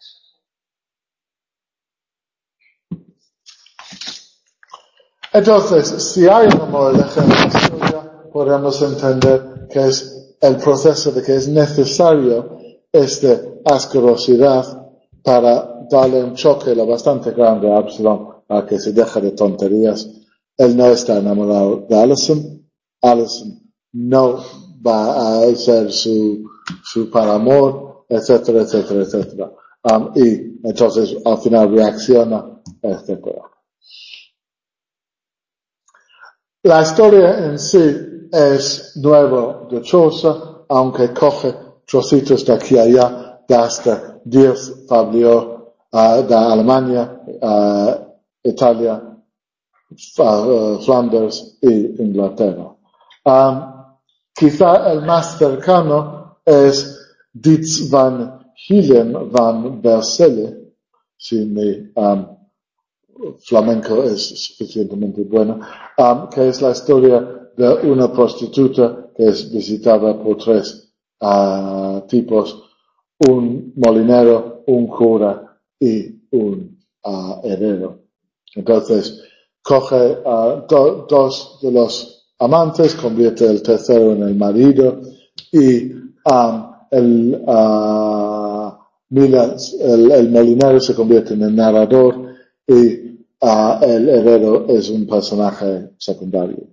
Entonces, si hay una moraleja en la historia, podemos entender que es el proceso de que es necesario esta asquerosidad para darle un choque lo bastante grande a Absalom para que se deje de tonterías. Él no está enamorado de Alison. Alison no va a ser su, su paramor, etcétera, etcétera, etcétera. Um, y entonces al final reacciona, etcétera. La historia en sí es nueva, dichosa, aunque coge trocitos de aquí a allá, de hasta diez fablió uh, de Alemania, uh, Italia, uh, Flanders y Inglaterra. Um, quizá el más cercano es Dietz van Hillen van Berselle, si mi um, flamenco es suficientemente bueno, um, que es la historia de una prostituta que es visitada por tres uh, tipos, un molinero, un cura y un uh, herrero. Entonces, coge uh, do, dos de los amantes, convierte el tercero en el marido y um, el, uh, Mila, el, el molinero se convierte en el narrador y uh, el herrero es un personaje secundario.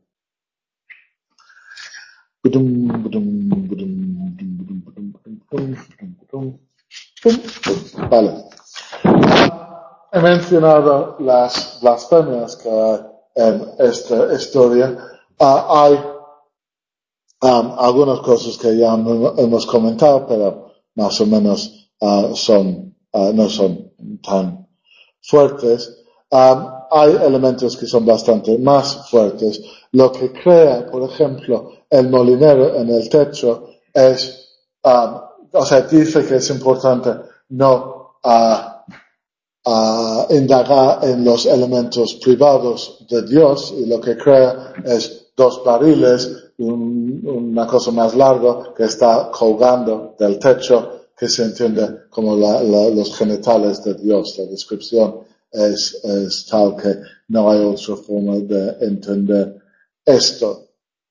Vale. He mencionado las blasfemias que hay en esta historia. Uh, hay um, algunas cosas que ya hemos comentado, pero más o menos uh, son, uh, no son tan fuertes. Um, hay elementos que son bastante más fuertes. Lo que crea, por ejemplo, el molinero en el techo es, um, o sea, dice que es importante no uh, uh, indagar en los elementos privados de Dios, y lo que crea es dos barriles, un, una cosa más larga que está colgando del techo, que se entiende como la, la, los genitales de Dios. La descripción es, es tal que no hay otra forma de entender esto.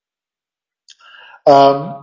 Um,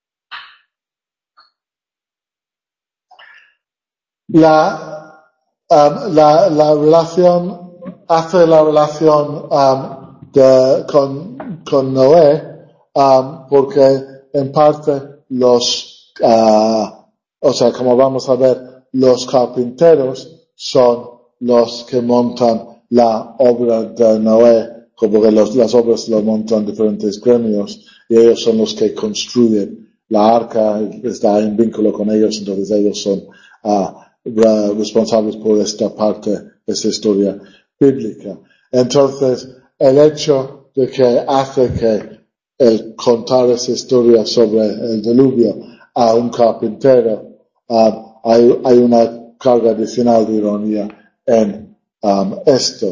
la, um, la, la relación, hace la relación um, de, con, con Noé, um, porque en parte los, uh, o sea, como vamos a ver, los carpinteros son los que montan la obra de Noé, como que los, las obras lo montan diferentes gremios, y ellos son los que construyen la arca, está en vínculo con ellos, entonces ellos son uh, responsables por esta parte de esta historia bíblica. Entonces, el hecho de que hace que el contar esa historia sobre el diluvio a un carpintero, uh, hay, hay una carga adicional de ironía en um, esto.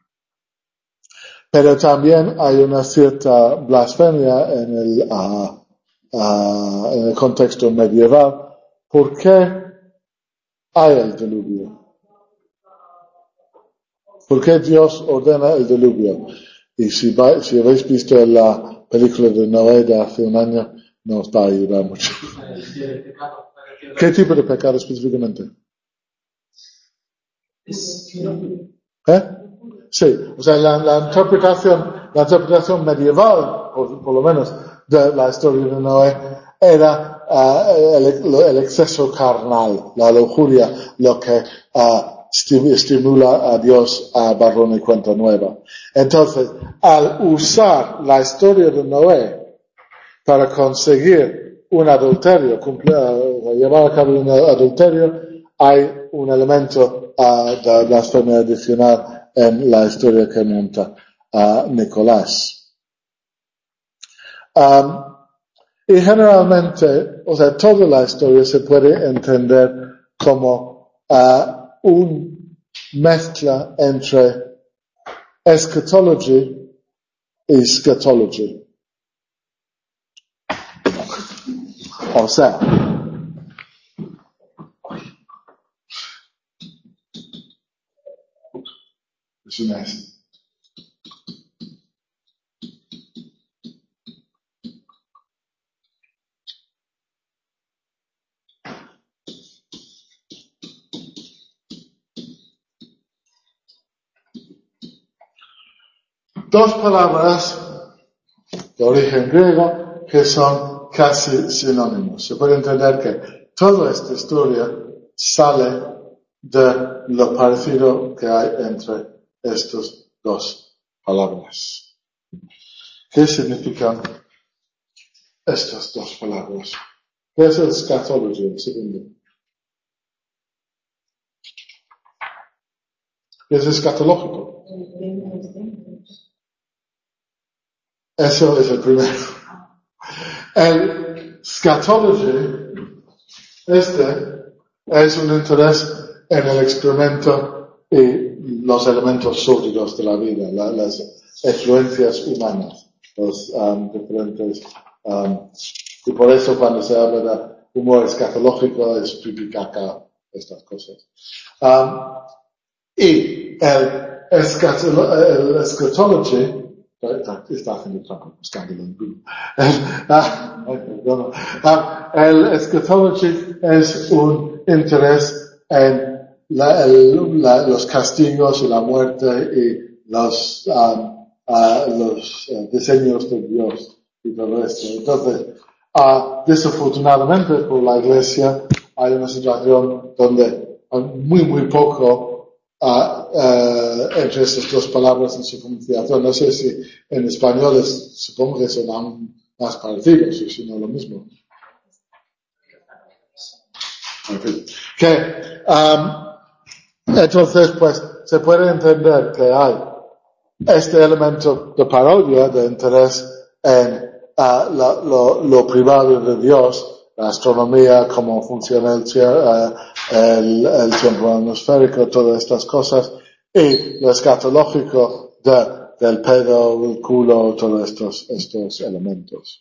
Pero también hay una cierta blasfemia en el, uh, uh, en el contexto medieval. ¿Por qué hay el diluvio? ¿Por qué Dios ordena el diluvio? Y si, va, si habéis visto la película de Noé de hace un año, no os va a ayudar mucho. ¿Qué tipo de pecado específicamente? ¿Eh? Sí, o sea, la, la interpretación, la interpretación medieval, por, por lo menos, de la historia de Noé, era uh, el, el exceso carnal, la lujuria, lo que uh, estimula a Dios a borrón y cuenta nueva. Entonces, al usar la historia de Noé para conseguir un adulterio, cumplir, uh, llevar a cabo un adulterio, hay un elemento uh, de blasfemia adicional en la historia que monta uh, Nicolás. Um, y generalmente, o sea, toda la historia se puede entender como uh, una mezcla entre eschatology y scatology. O sea, es una dos palabras de origen griego que son casi sinónimos. Se puede entender que toda esta historia sale de lo parecido que hay entre estas dos palabras. ¿Qué significan estas dos palabras? ¿Qué es el scatology, el segundo? ¿Qué es escatológico? Eso es el primero. El scatology, este, es un interés en el experimento y los elementos sórdidos de la vida, la, las influencias humanas, los um, diferentes, um, y por eso cuando se habla de humor escatológico es pipi, caca, estas cosas. Um, y el, escatolo, el escatology está haciendo trampa, escándalo en Google. Ah, perdón. Ah, el eschatology es un interés en la, el, la, los castigos y la muerte y los, um, uh, los uh, diseños de Dios y todo esto. Entonces, uh, desafortunadamente por la Iglesia hay una situación donde hay muy, muy poco Uh, uh, entre estas dos palabras en su pronunciación. No sé si en español es, supongo que son más parecidos, o si no lo mismo. Okay. Que, um, entonces, pues, se puede entender que hay este elemento de parodia, de interés en uh, lo, lo, lo privado de Dios, la astronomía, cómo funciona el, uh, el, el tiempo atmosférico, todas estas cosas, y lo escatológico de, del pedo, el culo, todos estos, estos elementos.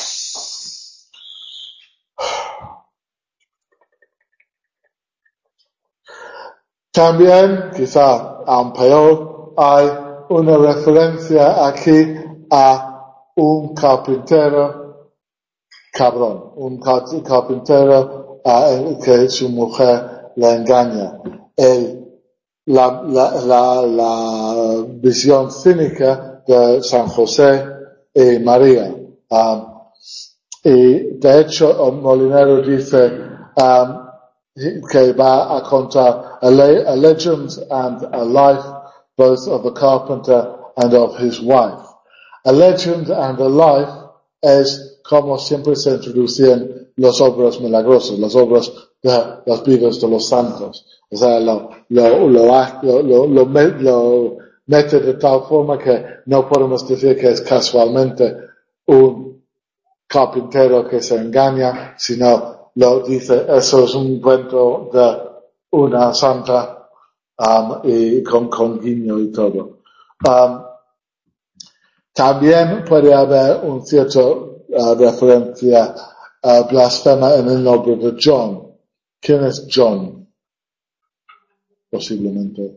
También, quizá aún peor, hay una referencia aquí a un carpintero cabrón, un carpintero uh, que su mujer le engaña. El, la, la, la, la visión cínica de San José y María. Um, y de hecho, el molinero dice um, que va a contar a, le- a legend and a life, both of the carpenter and of his wife. A legend and a life es como siempre se introducían las obras milagrosas, las obras de las vidas de los santos. O sea, lo, lo, lo, lo, lo, lo, lo mete de tal forma que no podemos decir que es casualmente un carpintero que se engaña, sino lo dice, eso es un cuento de una santa, um, y con, con guiño y todo. Um, también puede haber un cierto Uh, referencia uh, blasfema en el nombre de John. ¿Quién es John? Posiblemente.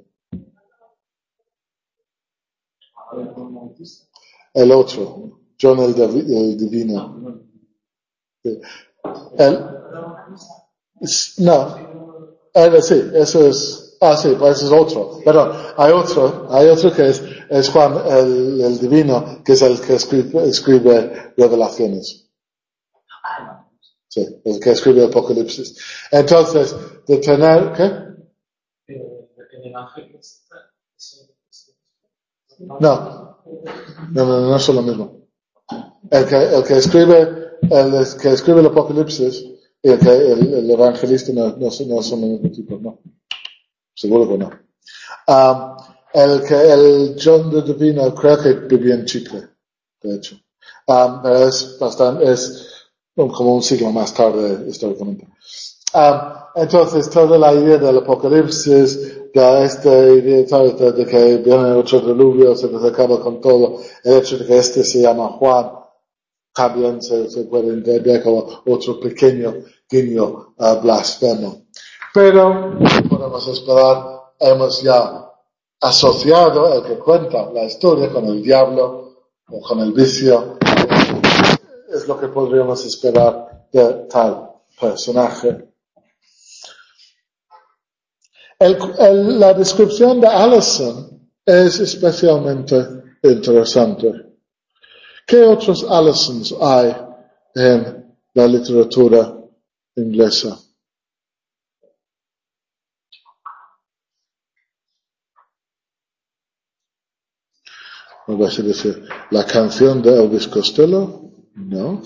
El otro. John el, el divino. El, no. Él, sí, eso es, ah, sí, pues ese es otro. Perdón, hay otro, hay otro que es, es Juan el, el divino, que es el que escribe, escribe revelaciones. Sí, el que escribe Apocalipsis. Entonces, de tener, ¿qué? El evangelio. No, no, no, no son lo mismo. El que, el que escribe, el que escribe el Apocalipsis y el que, el, el evangelista no, no, no son el mismo tipo, no. Seguro que no. Um, el que, el John the Divino creo que vivía en Chipre, de hecho. Um, pero es bastante, es como un siglo más tarde históricamente. Um, entonces toda la idea del apocalipsis, de esta idea, ¿sabes? De, de que viene otro diluvio, se acaba con todo, el hecho de que este se llama Juan, también se, se puede entender como otro pequeño guiño uh, blasfemo. Pero, podemos esperar, hemos ya asociado el que cuenta la historia con el diablo o con el vicio. Es lo que podríamos esperar de tal personaje. El, el, la descripción de Allison es especialmente interesante. ¿Qué otros Allisons hay en la literatura inglesa? ¿Me vas a decir la canción de Elvis Costello? No.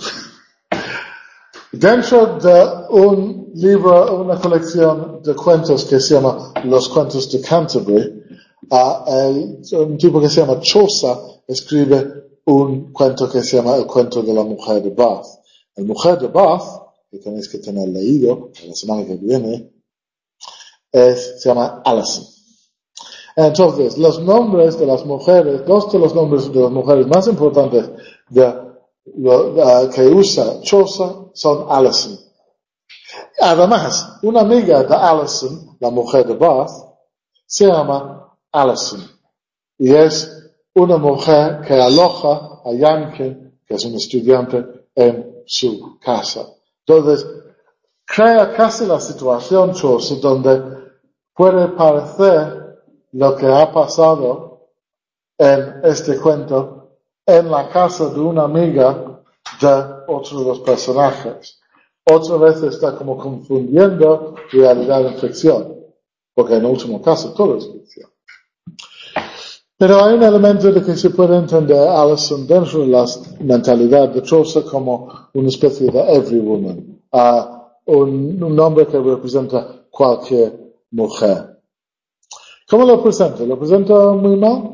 Dentro de un libro, una colección de cuentos que se llama Los Cuentos de Canterbury, uh, el, un tipo que se llama Chaucer escribe un cuento que se llama El Cuento de la Mujer de Bath. El Mujer de Bath, que tenéis que tener leído la semana que viene, es, se llama Allison. Entonces, los nombres de las mujeres, dos de los nombres de las mujeres más importantes de, lo, uh, que usa Chaucer son Allison. Además, una amiga de Allison, la mujer de Bath, se llama Allison. Y es una mujer que aloja a Yankee, que es un estudiante, en su casa. Entonces, crea casi la situación, Chaucer, donde puede parecer lo que ha pasado en este cuento en la casa de una amiga de otro de los personajes. Otra vez está como confundiendo realidad y ficción, porque en último caso todo es ficción. Pero hay un elemento de que se puede entender a Allison dentro de la mentalidad de Chaucer como una especie de every woman, uh, un, un nombre que representa cualquier mujer. ¿Cómo lo presenta? ¿Lo presenta muy mal?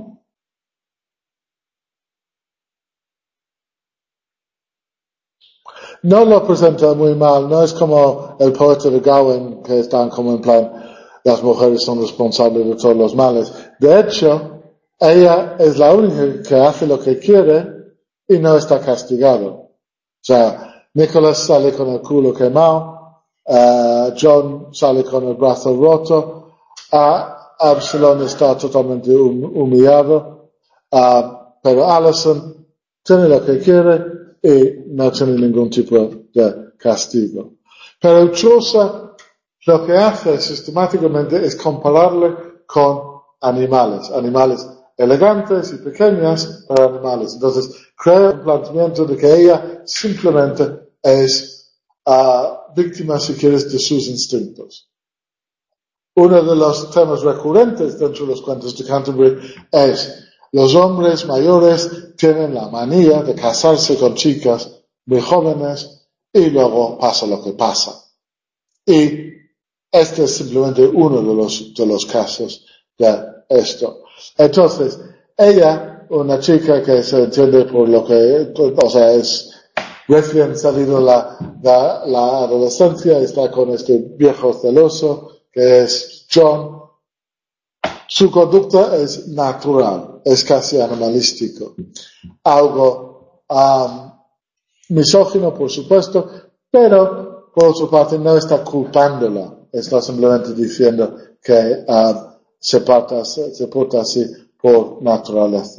No lo presenta muy mal, no es como el poeta de Gawain, que están como en plan, las mujeres son responsables de todos los males. De hecho, ella es la única que hace lo que quiere y no está castigado. O sea, Nicholas sale con el culo quemado, uh, John sale con el brazo roto, uh, Absalom está totalmente hum- humillado, uh, pero Allison tiene lo que quiere y no tiene ningún tipo de castigo. Pero Chaucer lo que hace sistemáticamente es compararle con animales, animales elegantes y pequeñas, pero animales. Entonces, crea un planteamiento de que ella simplemente es uh, víctima, si quieres, de sus instintos. Uno de los temas recurrentes dentro de los cuentos de Canterbury es los hombres mayores tienen la manía de casarse con chicas muy jóvenes y luego pasa lo que pasa. Y este es simplemente uno de los, de los casos de esto. Entonces, ella, una chica que se entiende por lo que, o sea, es recién salido la, la, la adolescencia, está con este viejo celoso que es John. Su conducta es natural, es casi animalístico. Algo um, misógino, por supuesto, pero por otra parte no está culpándola, está simplemente diciendo que uh, se, porta, se, se porta así por naturaleza.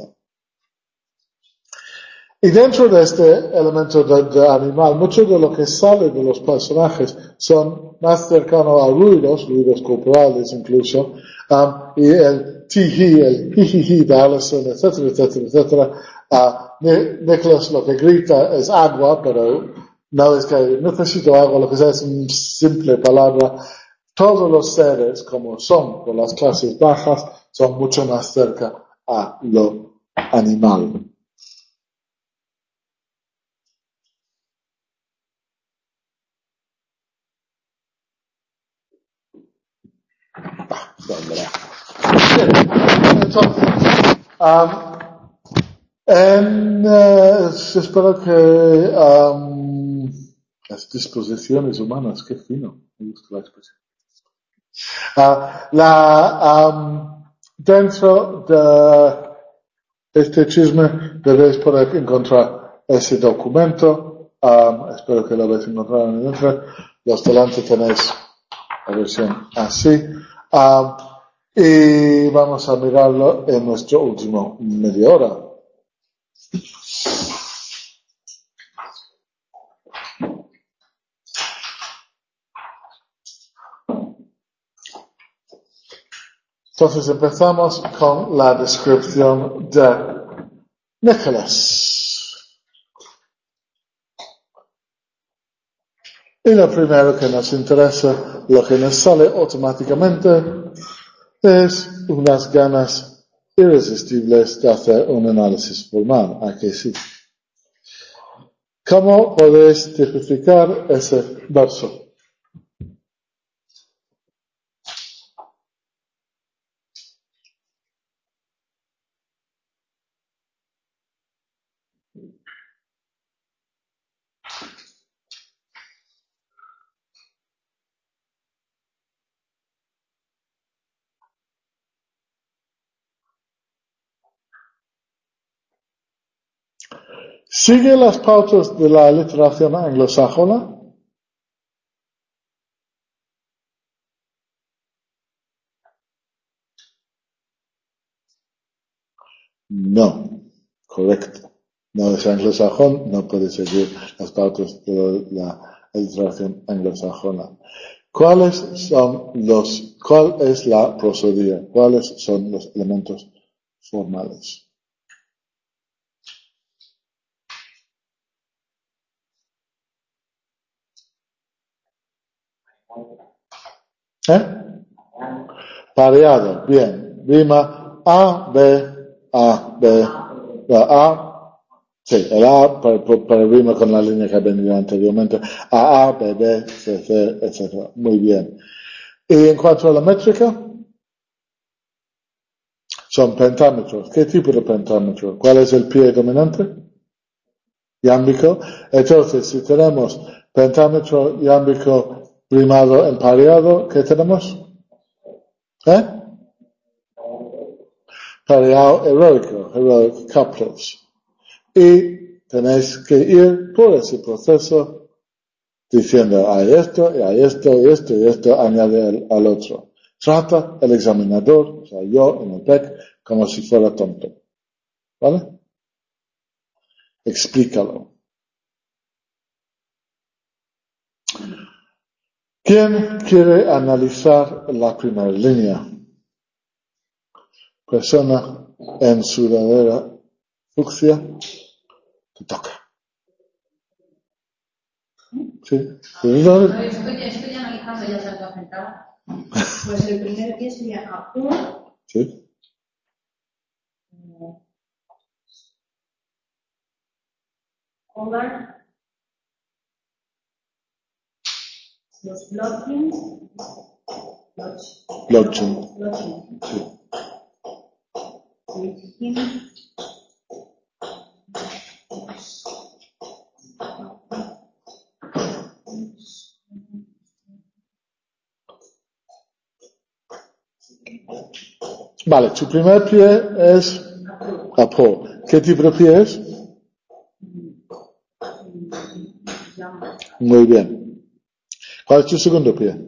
Y dentro de este elemento de, de animal, mucho de lo que sale de los personajes son más cercanos a ruidos, ruidos corporales incluso, um, y el ti-hi, el hi-hi-hi de Allison, etcétera, etcétera, etcétera. Uh, Nicholas lo que grita es agua, pero no es que necesito agua, lo que sea es una simple palabra. Todos los seres, como son por las clases bajas, son mucho más cerca a lo animal. Entonces, um, en, uh, espero que um, las disposiciones humanas, qué fino, me gusta la expresión. Uh, la, um, dentro de este chisme debéis poder encontrar ese documento. Um, espero que lo habéis encontrado en el dentro. Los delante tenéis la versión así. Um, y vamos a mirarlo en nuestro último media hora. Entonces empezamos con la descripción de Nicholas. Y lo primero que nos interesa, lo que nos sale automáticamente, es unas ganas irresistibles de hacer un análisis formal. ¿A que sí? ¿Cómo podéis tipificar ese verso? ¿Sigue las pautas de la literatura anglosajona? No, correcto. No es anglosajón, no puede seguir las pautas de la literatura anglosajona. ¿Cuáles son los, cuál es la prosodía? ¿Cuáles son los elementos formales? ¿Eh? Pareado, bien. Rima A, B, A, B. La A, sí, el A para, para rima con la línea que ha venido anteriormente. A, A, B, B, C, C, etcétera. Muy bien. Y en cuanto a la métrica, son pentámetros. ¿Qué tipo de pentámetro? ¿Cuál es el pie dominante? Iámbico. Entonces, si tenemos pentámetro iámbico rimado empareado, ¿qué tenemos? ¿Eh? Pareado heroico, heroic couplets. Y tenéis que ir por ese proceso diciendo hay esto, y hay esto, y esto, y esto, añade al, al otro. Trata el examinador, o sea, yo en el P E C, como si fuera tonto. ¿Vale? Explícalo. ¿Quién quiere analizar la primera línea? Persona en sudadera fucsia. Te toca. Sí. No, estoy, estoy analizando ya salto sentado. Pues el primer pie sería azul. Sí. Collar. Los blockings. Blotching. Blotching. Sí. Vale, tu primer pie es apo. ¿Qué tipo de pie es? Muy bien. ¿Cuál es tu segundo pie?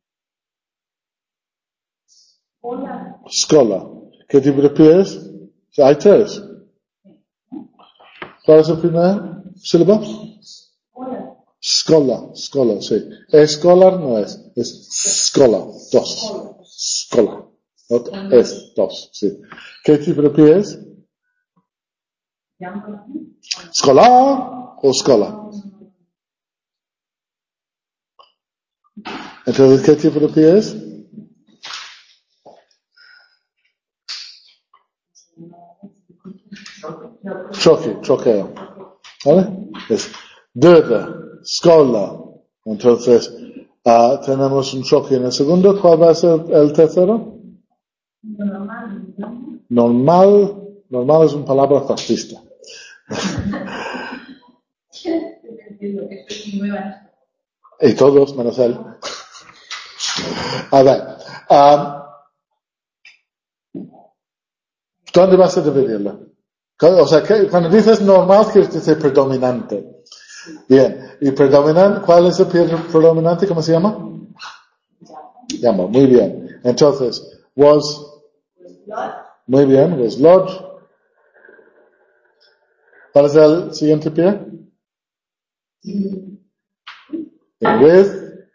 Hola. Scola. ¿Qué tipo de pie es? Hay tres. ¿Cuál es la primera sílaba? Hola. Scola. Scola, sí. Escolar no es. Es scola. Dos. Scola. Otra. Es dos, sí. ¿Qué tipo de pie es? ¿Escolar o escola? Entonces, ¿qué tipo de pie es? Choque, choqueo. ¿Vale? Es döda, scola. Entonces, uh, tenemos un choque en el segundo. ¿Cuál va a ser el tercero? Normal. Normal. Normal es una palabra fascista. Y todos menos él. A ver, Um, ¿Dónde vas a dividirlo? O sea, que cuando dices normal, quieres decir predominante. Bien. ¿Y predominante? ¿Cuál es el predominante? ¿Cómo se llama? Llama. Muy bien. Entonces, was. Muy bien. Was lodge. ¿Cuál es el siguiente pie? And with.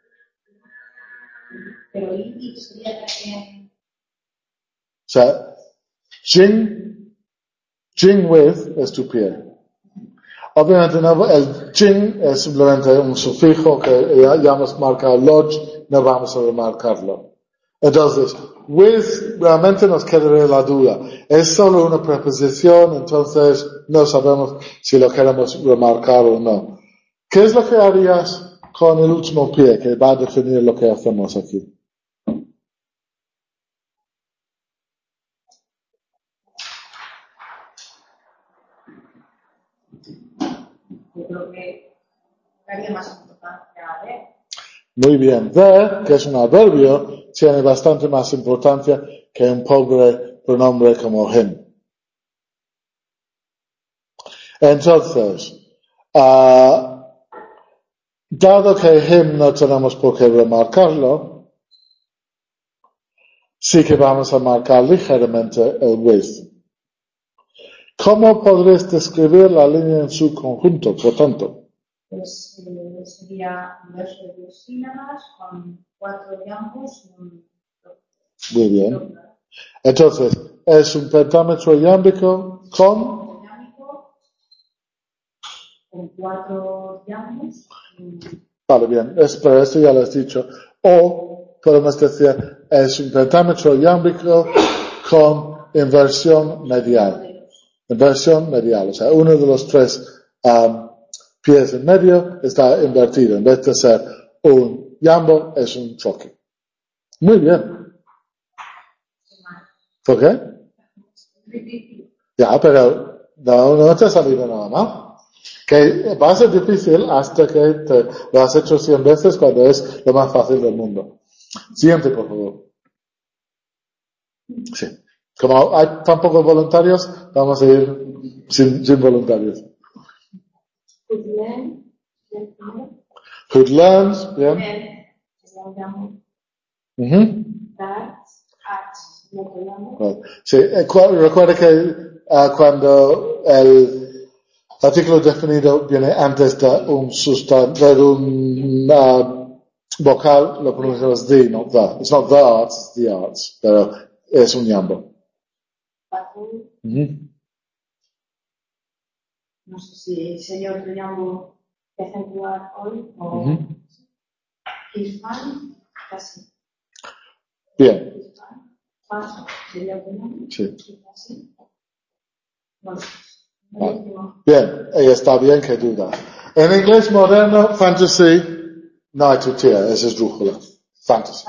Pero y sería también. O sea, jing, jing with es tu pie. Obviamente no, el jing es simplemente un sufijo que ya, ya hemos marcado lodge, no vamos a remarcarlo. Entonces, with realmente nos quedaría la duda. Es solo una preposición, entonces no sabemos si lo queremos remarcar o no. ¿Qué es lo que harías con el último pie que va a definir lo que hacemos aquí? Yo creo que daría más importancia a ver. Muy bien. The, que es un adverbio, tiene bastante más importancia que un pobre pronombre como him. Entonces, uh, dado que him no tenemos por qué remarcarlo, sí que vamos a marcar ligeramente el with. ¿Cómo podréis describir la línea en su conjunto, por tanto? Pues eh, sería un verso de dos sílabas con cuatro llambos y un. Muy bien. Entonces, es un pentámetro iámbico con. Con cuatro llambos. Vale, bien. Es, pero esto ya lo has dicho. O, podemos decir, es un pentámetro iámbico con inversión medial. Inversión medial. O sea, uno de los tres um, pies en medio está invertido. En vez de ser un yambo, es un troque. Muy bien. ¿Por qué? Ya, pero no, no te ha salido nada mal. Que va a ser difícil hasta que te lo has hecho cien veces cuando es lo más fácil del mundo. Siguiente, por favor. Sí. Como hay tan pocos voluntarios, vamos a ir sin, sin voluntarios. Hoodlands, bien. Uh-huh. Well, sí, eh, cu- recuerda que uh, cuando el artículo definido viene antes de un sustantivo, de un uh, vocal, lo pronunciamos the, not the. It's not the arts, it's the arts, pero es un yambo. Uh-huh. No sé si sería otro llamo de acentuar hoy o Uh-huh. Hispan, casi. Bien. Hispan, paso, sería otro llamo. Sí. Casi. Bueno, Vale. Bien, y está bien que duda. En inglés moderno, fantasy, no hay tutía, es esdrújula. Fantasy.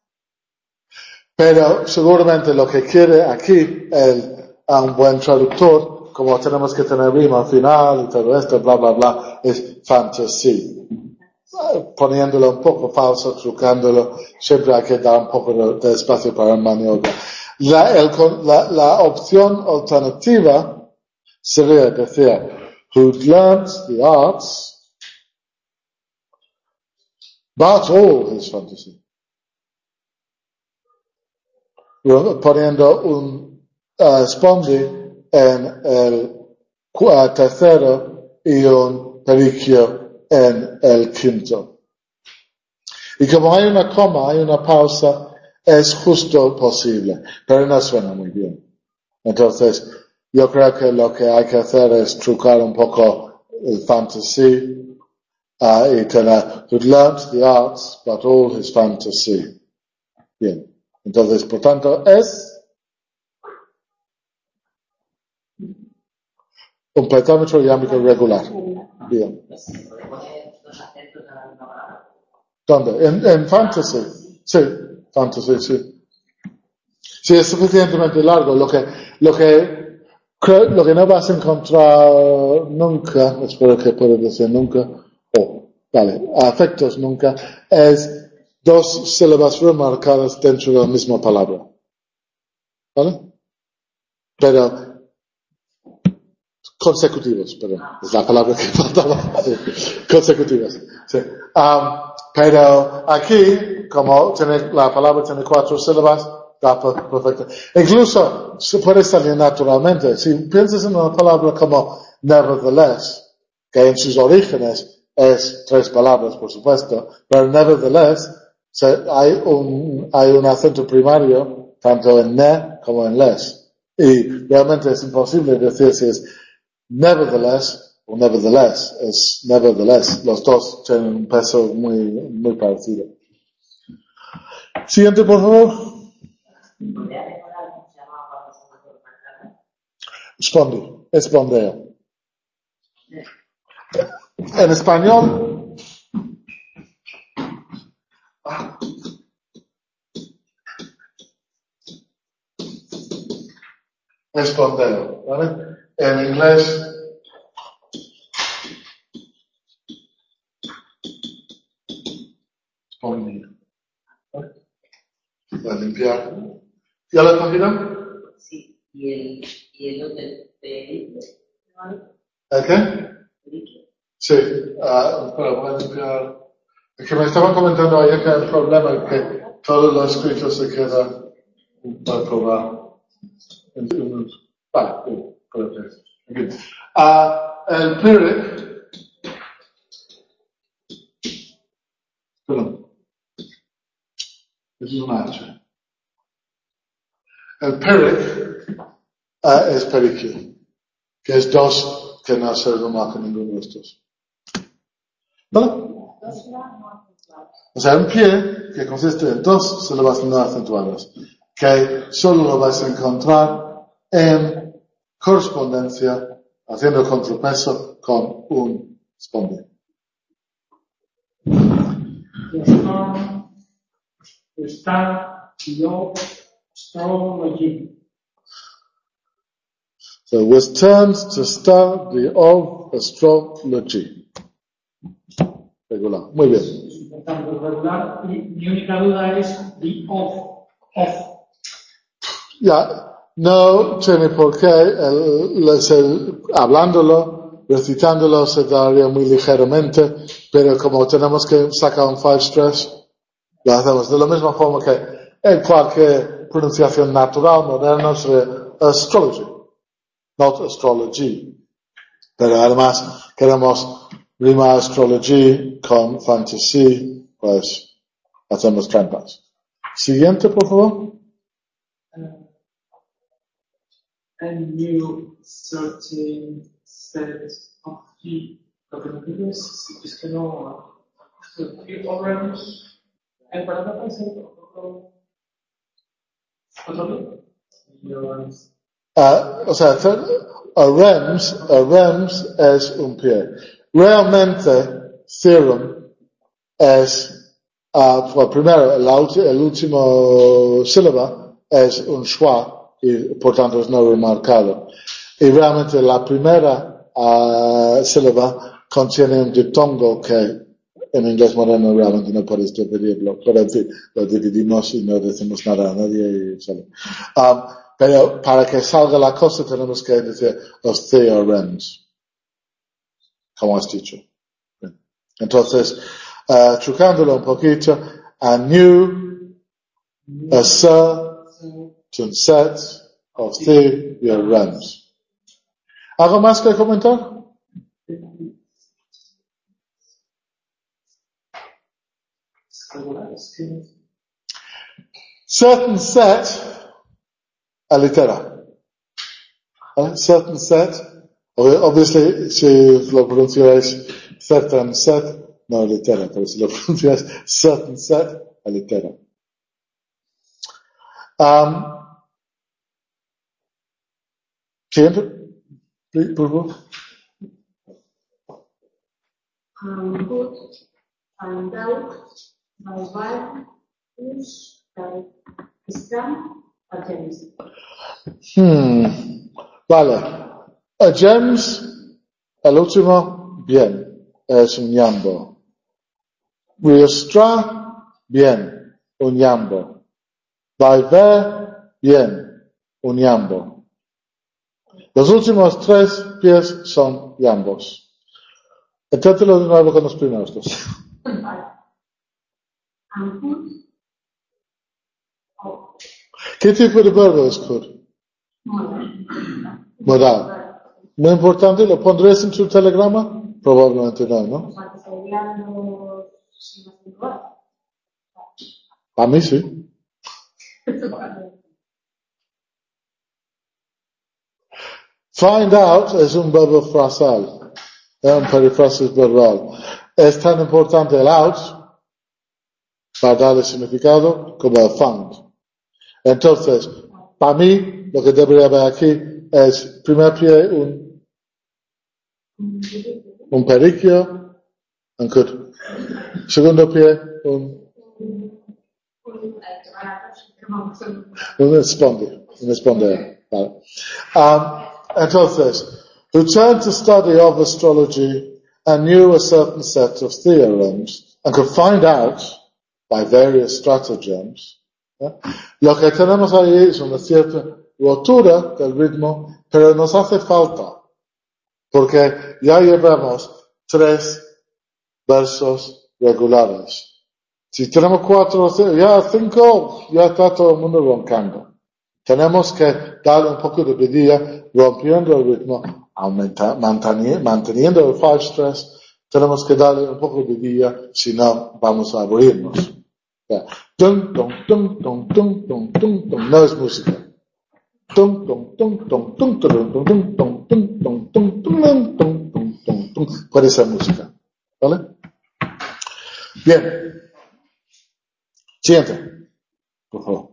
Pero seguramente lo que quiere aquí el, a un buen traductor, como tenemos que tener rima al final y todo esto, bla, bla, bla, es fantasy. Poniéndolo un poco falso, trucándolo, siempre hay que dar un poco de, de espacio para maniobra. La, el, la, la opción alternativa sería decir, who learns the arts, but all his fantasy. Poniendo un uh, spondy en el uh, tercero y un periquio en el quinto. Y como hay una coma, hay una pausa, es justo posible, pero no suena muy bien. Entonces, yo creo que lo que hay que hacer es trucar un poco el fantasy uh, y tener, who learnt the arts, but all his fantasy. Bien. Entonces, por tanto, es un pentámetro iámbico regular. Bien. ¿Dónde? En, en fantasy. Sí, fantasy, sí. Sí, es suficientemente largo. Lo que, lo que, creo, lo que no vas a encontrar nunca, espero que pueda decir nunca, o, oh, vale, a efectos nunca, es dos sílabas remarcadas dentro de la misma palabra. ¿Vale? Pero consecutivos, perdón, es la palabra que faltaba. Sí, consecutivos. Sí. Um, pero aquí, como tiene, la palabra tiene cuatro sílabas, da perfecto. Incluso se puede salir naturalmente. Si piensas en una palabra como nevertheless, que en sus orígenes es tres palabras, por supuesto, pero nevertheless, se, hay un, hay un acento primario, tanto en ne como en les. Y realmente es imposible decir si es nevertheless o nevertheless. Es nevertheless. Los dos tienen un peso muy, muy parecido. Siguiente, por favor. Espondi, espondeo. En español, espondeo, ¿vale? En inglés, espondido. ¿Vale? Voy a limpiar. ¿Ya lo he cogido? Sí, y el, y el otro de ¿El qué? Sí, uh, pero voy a limpiar. Es que me estaban comentando ayer que hay un problema es que todo lo escrito se queda para probar. Vale, creo que es. Okay. Uh, el Pyrrhic, perdón, es una H. El Pyrrhic uh, es periquio, que es dos que no se remarca ninguno de estos. ¿Vale? O sea, un pie que consiste en dos sílabas no acentuadas, que solo lo vais a encontrar en correspondencia, haciendo contrapeso con un sponde. Storm, star, low, astrology. So it was turned to star the of astrology. Regular. Muy bien. Tanto regular, y mi única duda es the of, of. Ya, no tiene por qué, el, el, el, hablándolo, recitándolo se daría muy ligeramente, pero como tenemos que sacar un five stress, lo hacemos de la misma forma que en cualquier pronunciación natural moderna sería astrology, not astrology. Pero además queremos rimar astrology con fantasy, pues hacemos trampas. Siguiente, por favor. And new certain set of key capabilities, es que no, key órganos, en verdad puede ser otro, otro, Uh, o sea, a rems, a rems es un pie. Realmente, theorem es, uh, well, primero, el, el último sílaba es un schwa y por tanto es no remarcado. Y realmente la primera uh, sílaba contiene un diptongo que en inglés moderno realmente no puedes dividirlo, pero en fin, lo dividimos y no decimos nada a nadie y sale. Um, pero para que salga la cosa tenemos que decir los theorems, como has dicho. Entonces, uh, trucándolo un poquito, a new, a certain set of theorems. ¿Algo más que comentar? Certain set, alitera. Uh, certain set, obviously, si lo pronunciáis certain set, no alitera, pero si lo pronunciáis certain set, alitera. Um, Siguiente, por favor. Um, good, and out, my wife, is, like, Islam, James. Hmm. Vale. A James, el último, bien, es un yambo. Riestra, bien, un yambo. Vaiver, bien, un yambo. Los últimos tres pies son yambos. Inténtalo de nuevo con los primeros dos. ¿Qué tipo de verbo es could? Modal. Muy importante, ¿lo pondréis en su telegrama? Probablemente no, ¿no? A mí sí. Find out es un verbo frasal, es un perifrasis verbal. Es tan importante el out para darle significado como el found. Entonces, para mí, lo que debería haber aquí es primer pie un, un periquio, un could. Segundo pie un, un esponde, un esponde. Vale. Um, entonces, who turned to study of astrology and knew a certain set of theorems and could find out by various stratagems. ¿Eh? Lo que tenemos ahí es una cierta rotura del ritmo, pero nos hace falta, porque ya llevamos tres versos regulares. Si tenemos cuatro, ya cinco, ya está todo el mundo roncando. Tenemos que darle un poco de vidilla, rompiendo el ritmo, aumenta, manteni, manteniendo el five stress. Tenemos que darle un poco de vidilla, si no vamos a aburrirnos. Tum, tum, tum, tum, tum, tum, tum, tum. No es música. Tum, tum, tum, tum, tum, tum, tum, tum, tum, tum, tum, tum, tum, tum, tum, tum, tum. Puede ser música. ¿Vale? Bien. Siguiente. Por favor.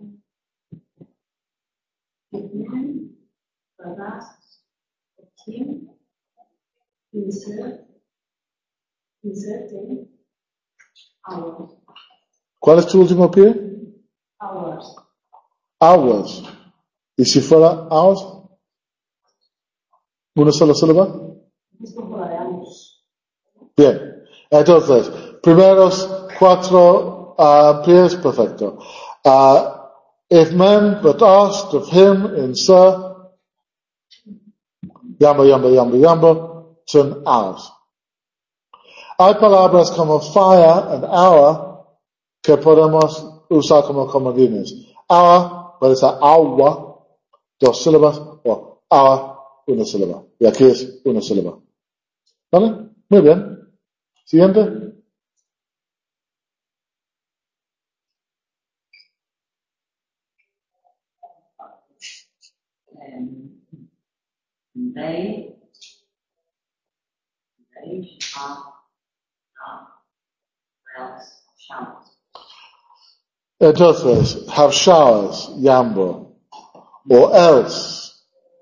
¿Cuál es tu último pie? Hours. Hours. ¿Y si fuera hours? ¿Una sola sílaba? Bien. Entonces, primeros cuatro uh, pies, perfecto. Uh, if men but asked of him in sir, yamba, yamba, yamba, yamba, son hours. Hay palabras como fire and hour que podemos usar como comodines. Hour puede ser agua, dos sílabas, o hour, una sílaba. Y aquí es una sílaba. ¿Vale? Muy bien. Siguiente. They, they are, are, wells, showers. Entonces, have showers, yambo. Or else,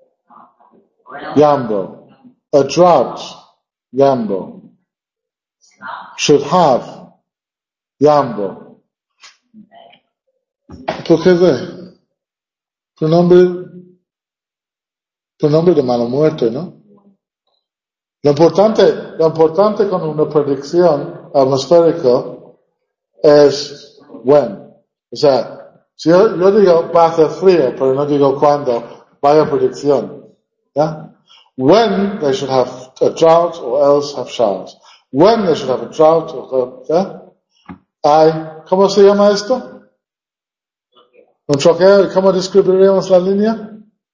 yambo. A drought, yambo. Should have, yambo. ¿Por qué de? Pronombre, pronombre de mala muerte, ¿no? Lo importante, lo importante con una predicción atmosférica es when. O sea, si yo, yo digo va a hacer frío, pero no digo cuándo, vaya predicción. ¿Ya? When they should have a drought or else have showers. When they should have a drought or ¿ya? Hay, ¿cómo se llama esto? Un troqueo. ¿Y cómo describiríamos la línea?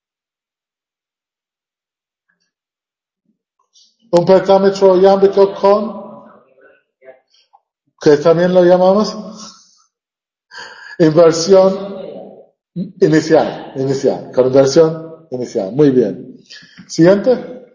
Un pentámetro iámbico con, que también lo llamamos inversión inicial, inicial, con inversión inicial. Muy bien. Siguiente.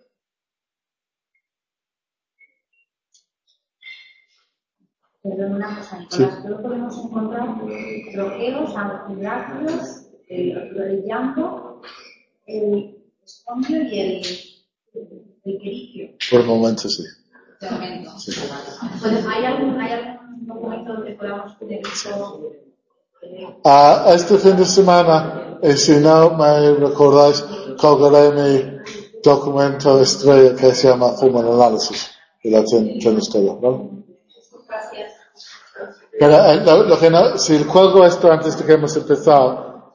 Perdón, una cosa, en Sí. solo podemos encontrar bloqueos, antirápidos, el, el llanto, el escondio y el, el quericio. Por el momento sí. Tremendo. Sí. Pues, ¿hay algún, ¿hay algún documento donde podamos tener esto? Ah, este fin de semana, y si no me recordáis, colgaré mi documento estrella que se llama Human Analysis. Y la tenéis todo, ¿vale? Gracias. Pero eh, lo, lo que no, si el juego esto antes de que hemos empezado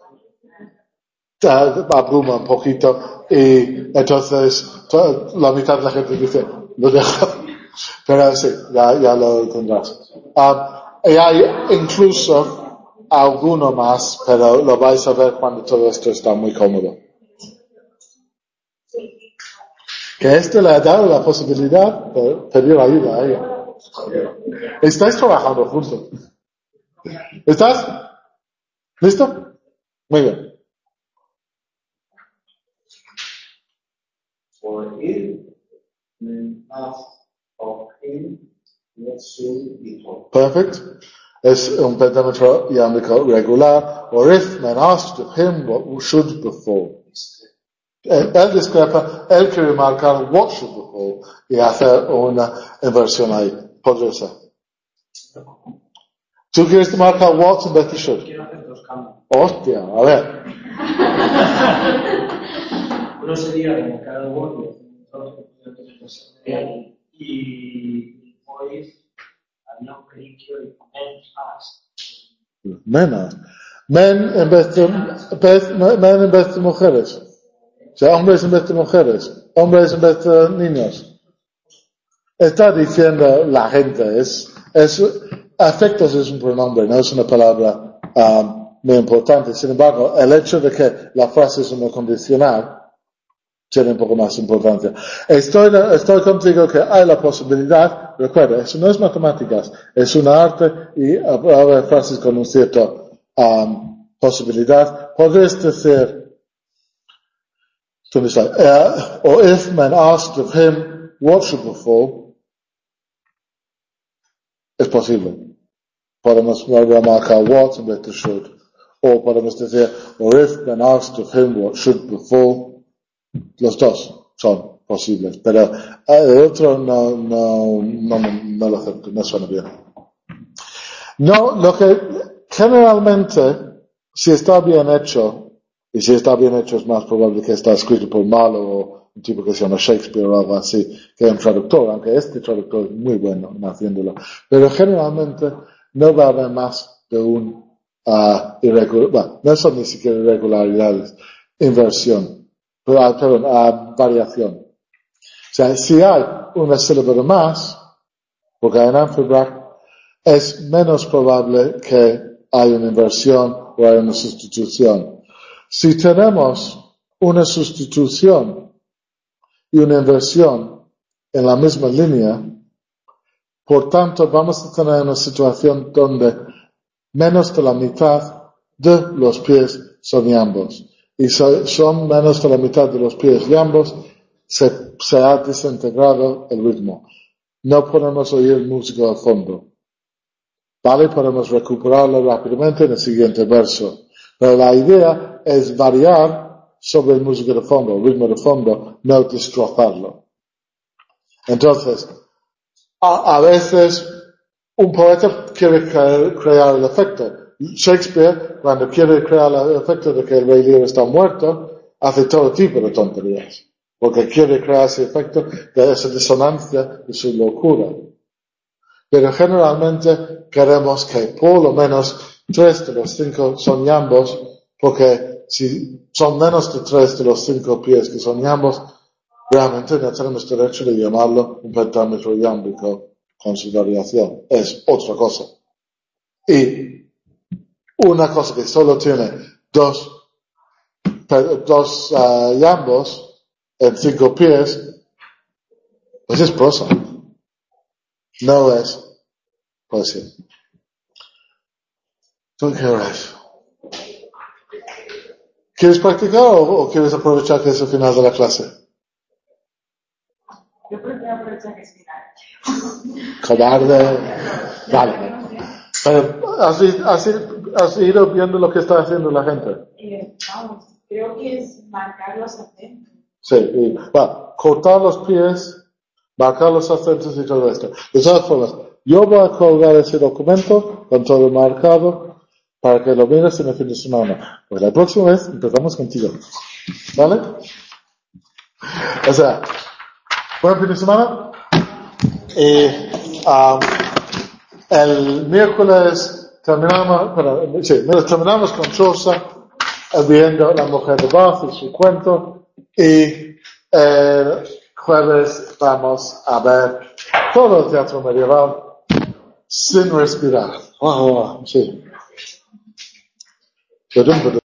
abruma un poquito y entonces to, la mitad de la gente dice lo dejo, pero sí, ya, ya lo tendrás. Um, y hay incluso alguno más, pero lo vais a ver cuando todo esto está muy cómodo. Que esto le ha dado la posibilidad de pedir ayuda a ella. ¿Estáis trabajando juntos? ¿Estás? ¿Listo? Muy bien. For if men ask of him, what should be told? Perfect. Es un pentámetro iámbico regular. Or if men asked of him what should befall. Él, él discrepa, él quiere marcar what should befall y hacer una inversión ahí. Podría ser. ¿Tú quieres marcar what en vez de should? Quiero hacer dos cambios. Hostia, a ver. Uno sería en cada word y hoy había un crítico y men ask. Men. Men en vez de, men en vez de mujeres. O sea, hombres en vez de mujeres. Hombres en vez de niños. Está diciendo la gente. Es, es, afectos es un pronombre, no es una palabra um, muy importante. Sin embargo, el hecho de que la frase es una condicional tiene un poco más importancia. Estoy, estoy contigo que hay la posibilidad, recuerda, eso no es matemáticas, es un arte y habrá frases con un cierto um, posibilidad. Podrías decir, ¿dónde está? Uh, or if men asked of him what should befall, es posible. Podemos remarcar what en vez de should. O podemos decir, or if men asked of him what should befall, los dos son posibles, pero el otro no, no, no, no lo acepto, no suena bien. No, lo que generalmente, si está bien hecho, y si está bien hecho es más probable que está escrito por malo o un tipo que se llama Shakespeare o algo así, que un traductor, aunque este traductor es muy bueno en haciéndolo. Pero generalmente no va a haber más de un uh, irregular, bueno, no son ni siquiera irregularidades, inversión. Perdón, a variación. O sea, si hay una sílaba de más, porque en Amphibrak es menos probable que haya una inversión o haya una sustitución. Si tenemos una sustitución y una inversión en la misma línea, por tanto vamos a tener una situación donde menos de la mitad de los pies son ambos. Y son menos de la mitad de los pies y ambos se, se ha desintegrado el ritmo. No podemos oír música al fondo. Vale, podemos recuperarlo rápidamente en el siguiente verso. Pero la idea es variar sobre el música de fondo, el ritmo de fondo, no destrozarlo. Entonces, a, a veces un poeta quiere crear, crear el efecto. Shakespeare, cuando quiere crear el efecto de que el rey Lear está muerto, hace todo tipo de tonterías, porque quiere crear ese efecto de esa disonancia de su locura. Pero generalmente queremos que por lo menos tres de los cinco son yambos, porque si son menos de tres de los cinco pies que son yambos, realmente no tenemos derecho de llamarlo un pentámetro yámbico con su variación. Es otra cosa. Y una cosa que solo tiene dos, dos uh, yambos en cinco pies, pues es prosa. No es poesía. ¿Tú qué eres? ¿Quieres practicar o, o quieres aprovechar que es el final de la clase? Yo prefiero aprovechar que es final. Cobarde. Vale. Pero, ¿has, has, ¿has ido viendo lo que está haciendo la gente? Eh, vamos, creo que es marcar los acentos. Sí, y, va, cortar los pies, marcar los acentos y todo esto. De todas formas, yo voy a colgar ese documento con todo marcado para que lo mires en el fin de semana. Pues la próxima vez empezamos contigo. ¿Vale? O sea, buen fin de semana. Y, um, El miércoles terminamos, bueno, sí, terminamos con Chaucer viendo La mujer de Bath y su cuento, y el jueves vamos a ver todo el teatro medieval sin respirar. Oh, oh, sí.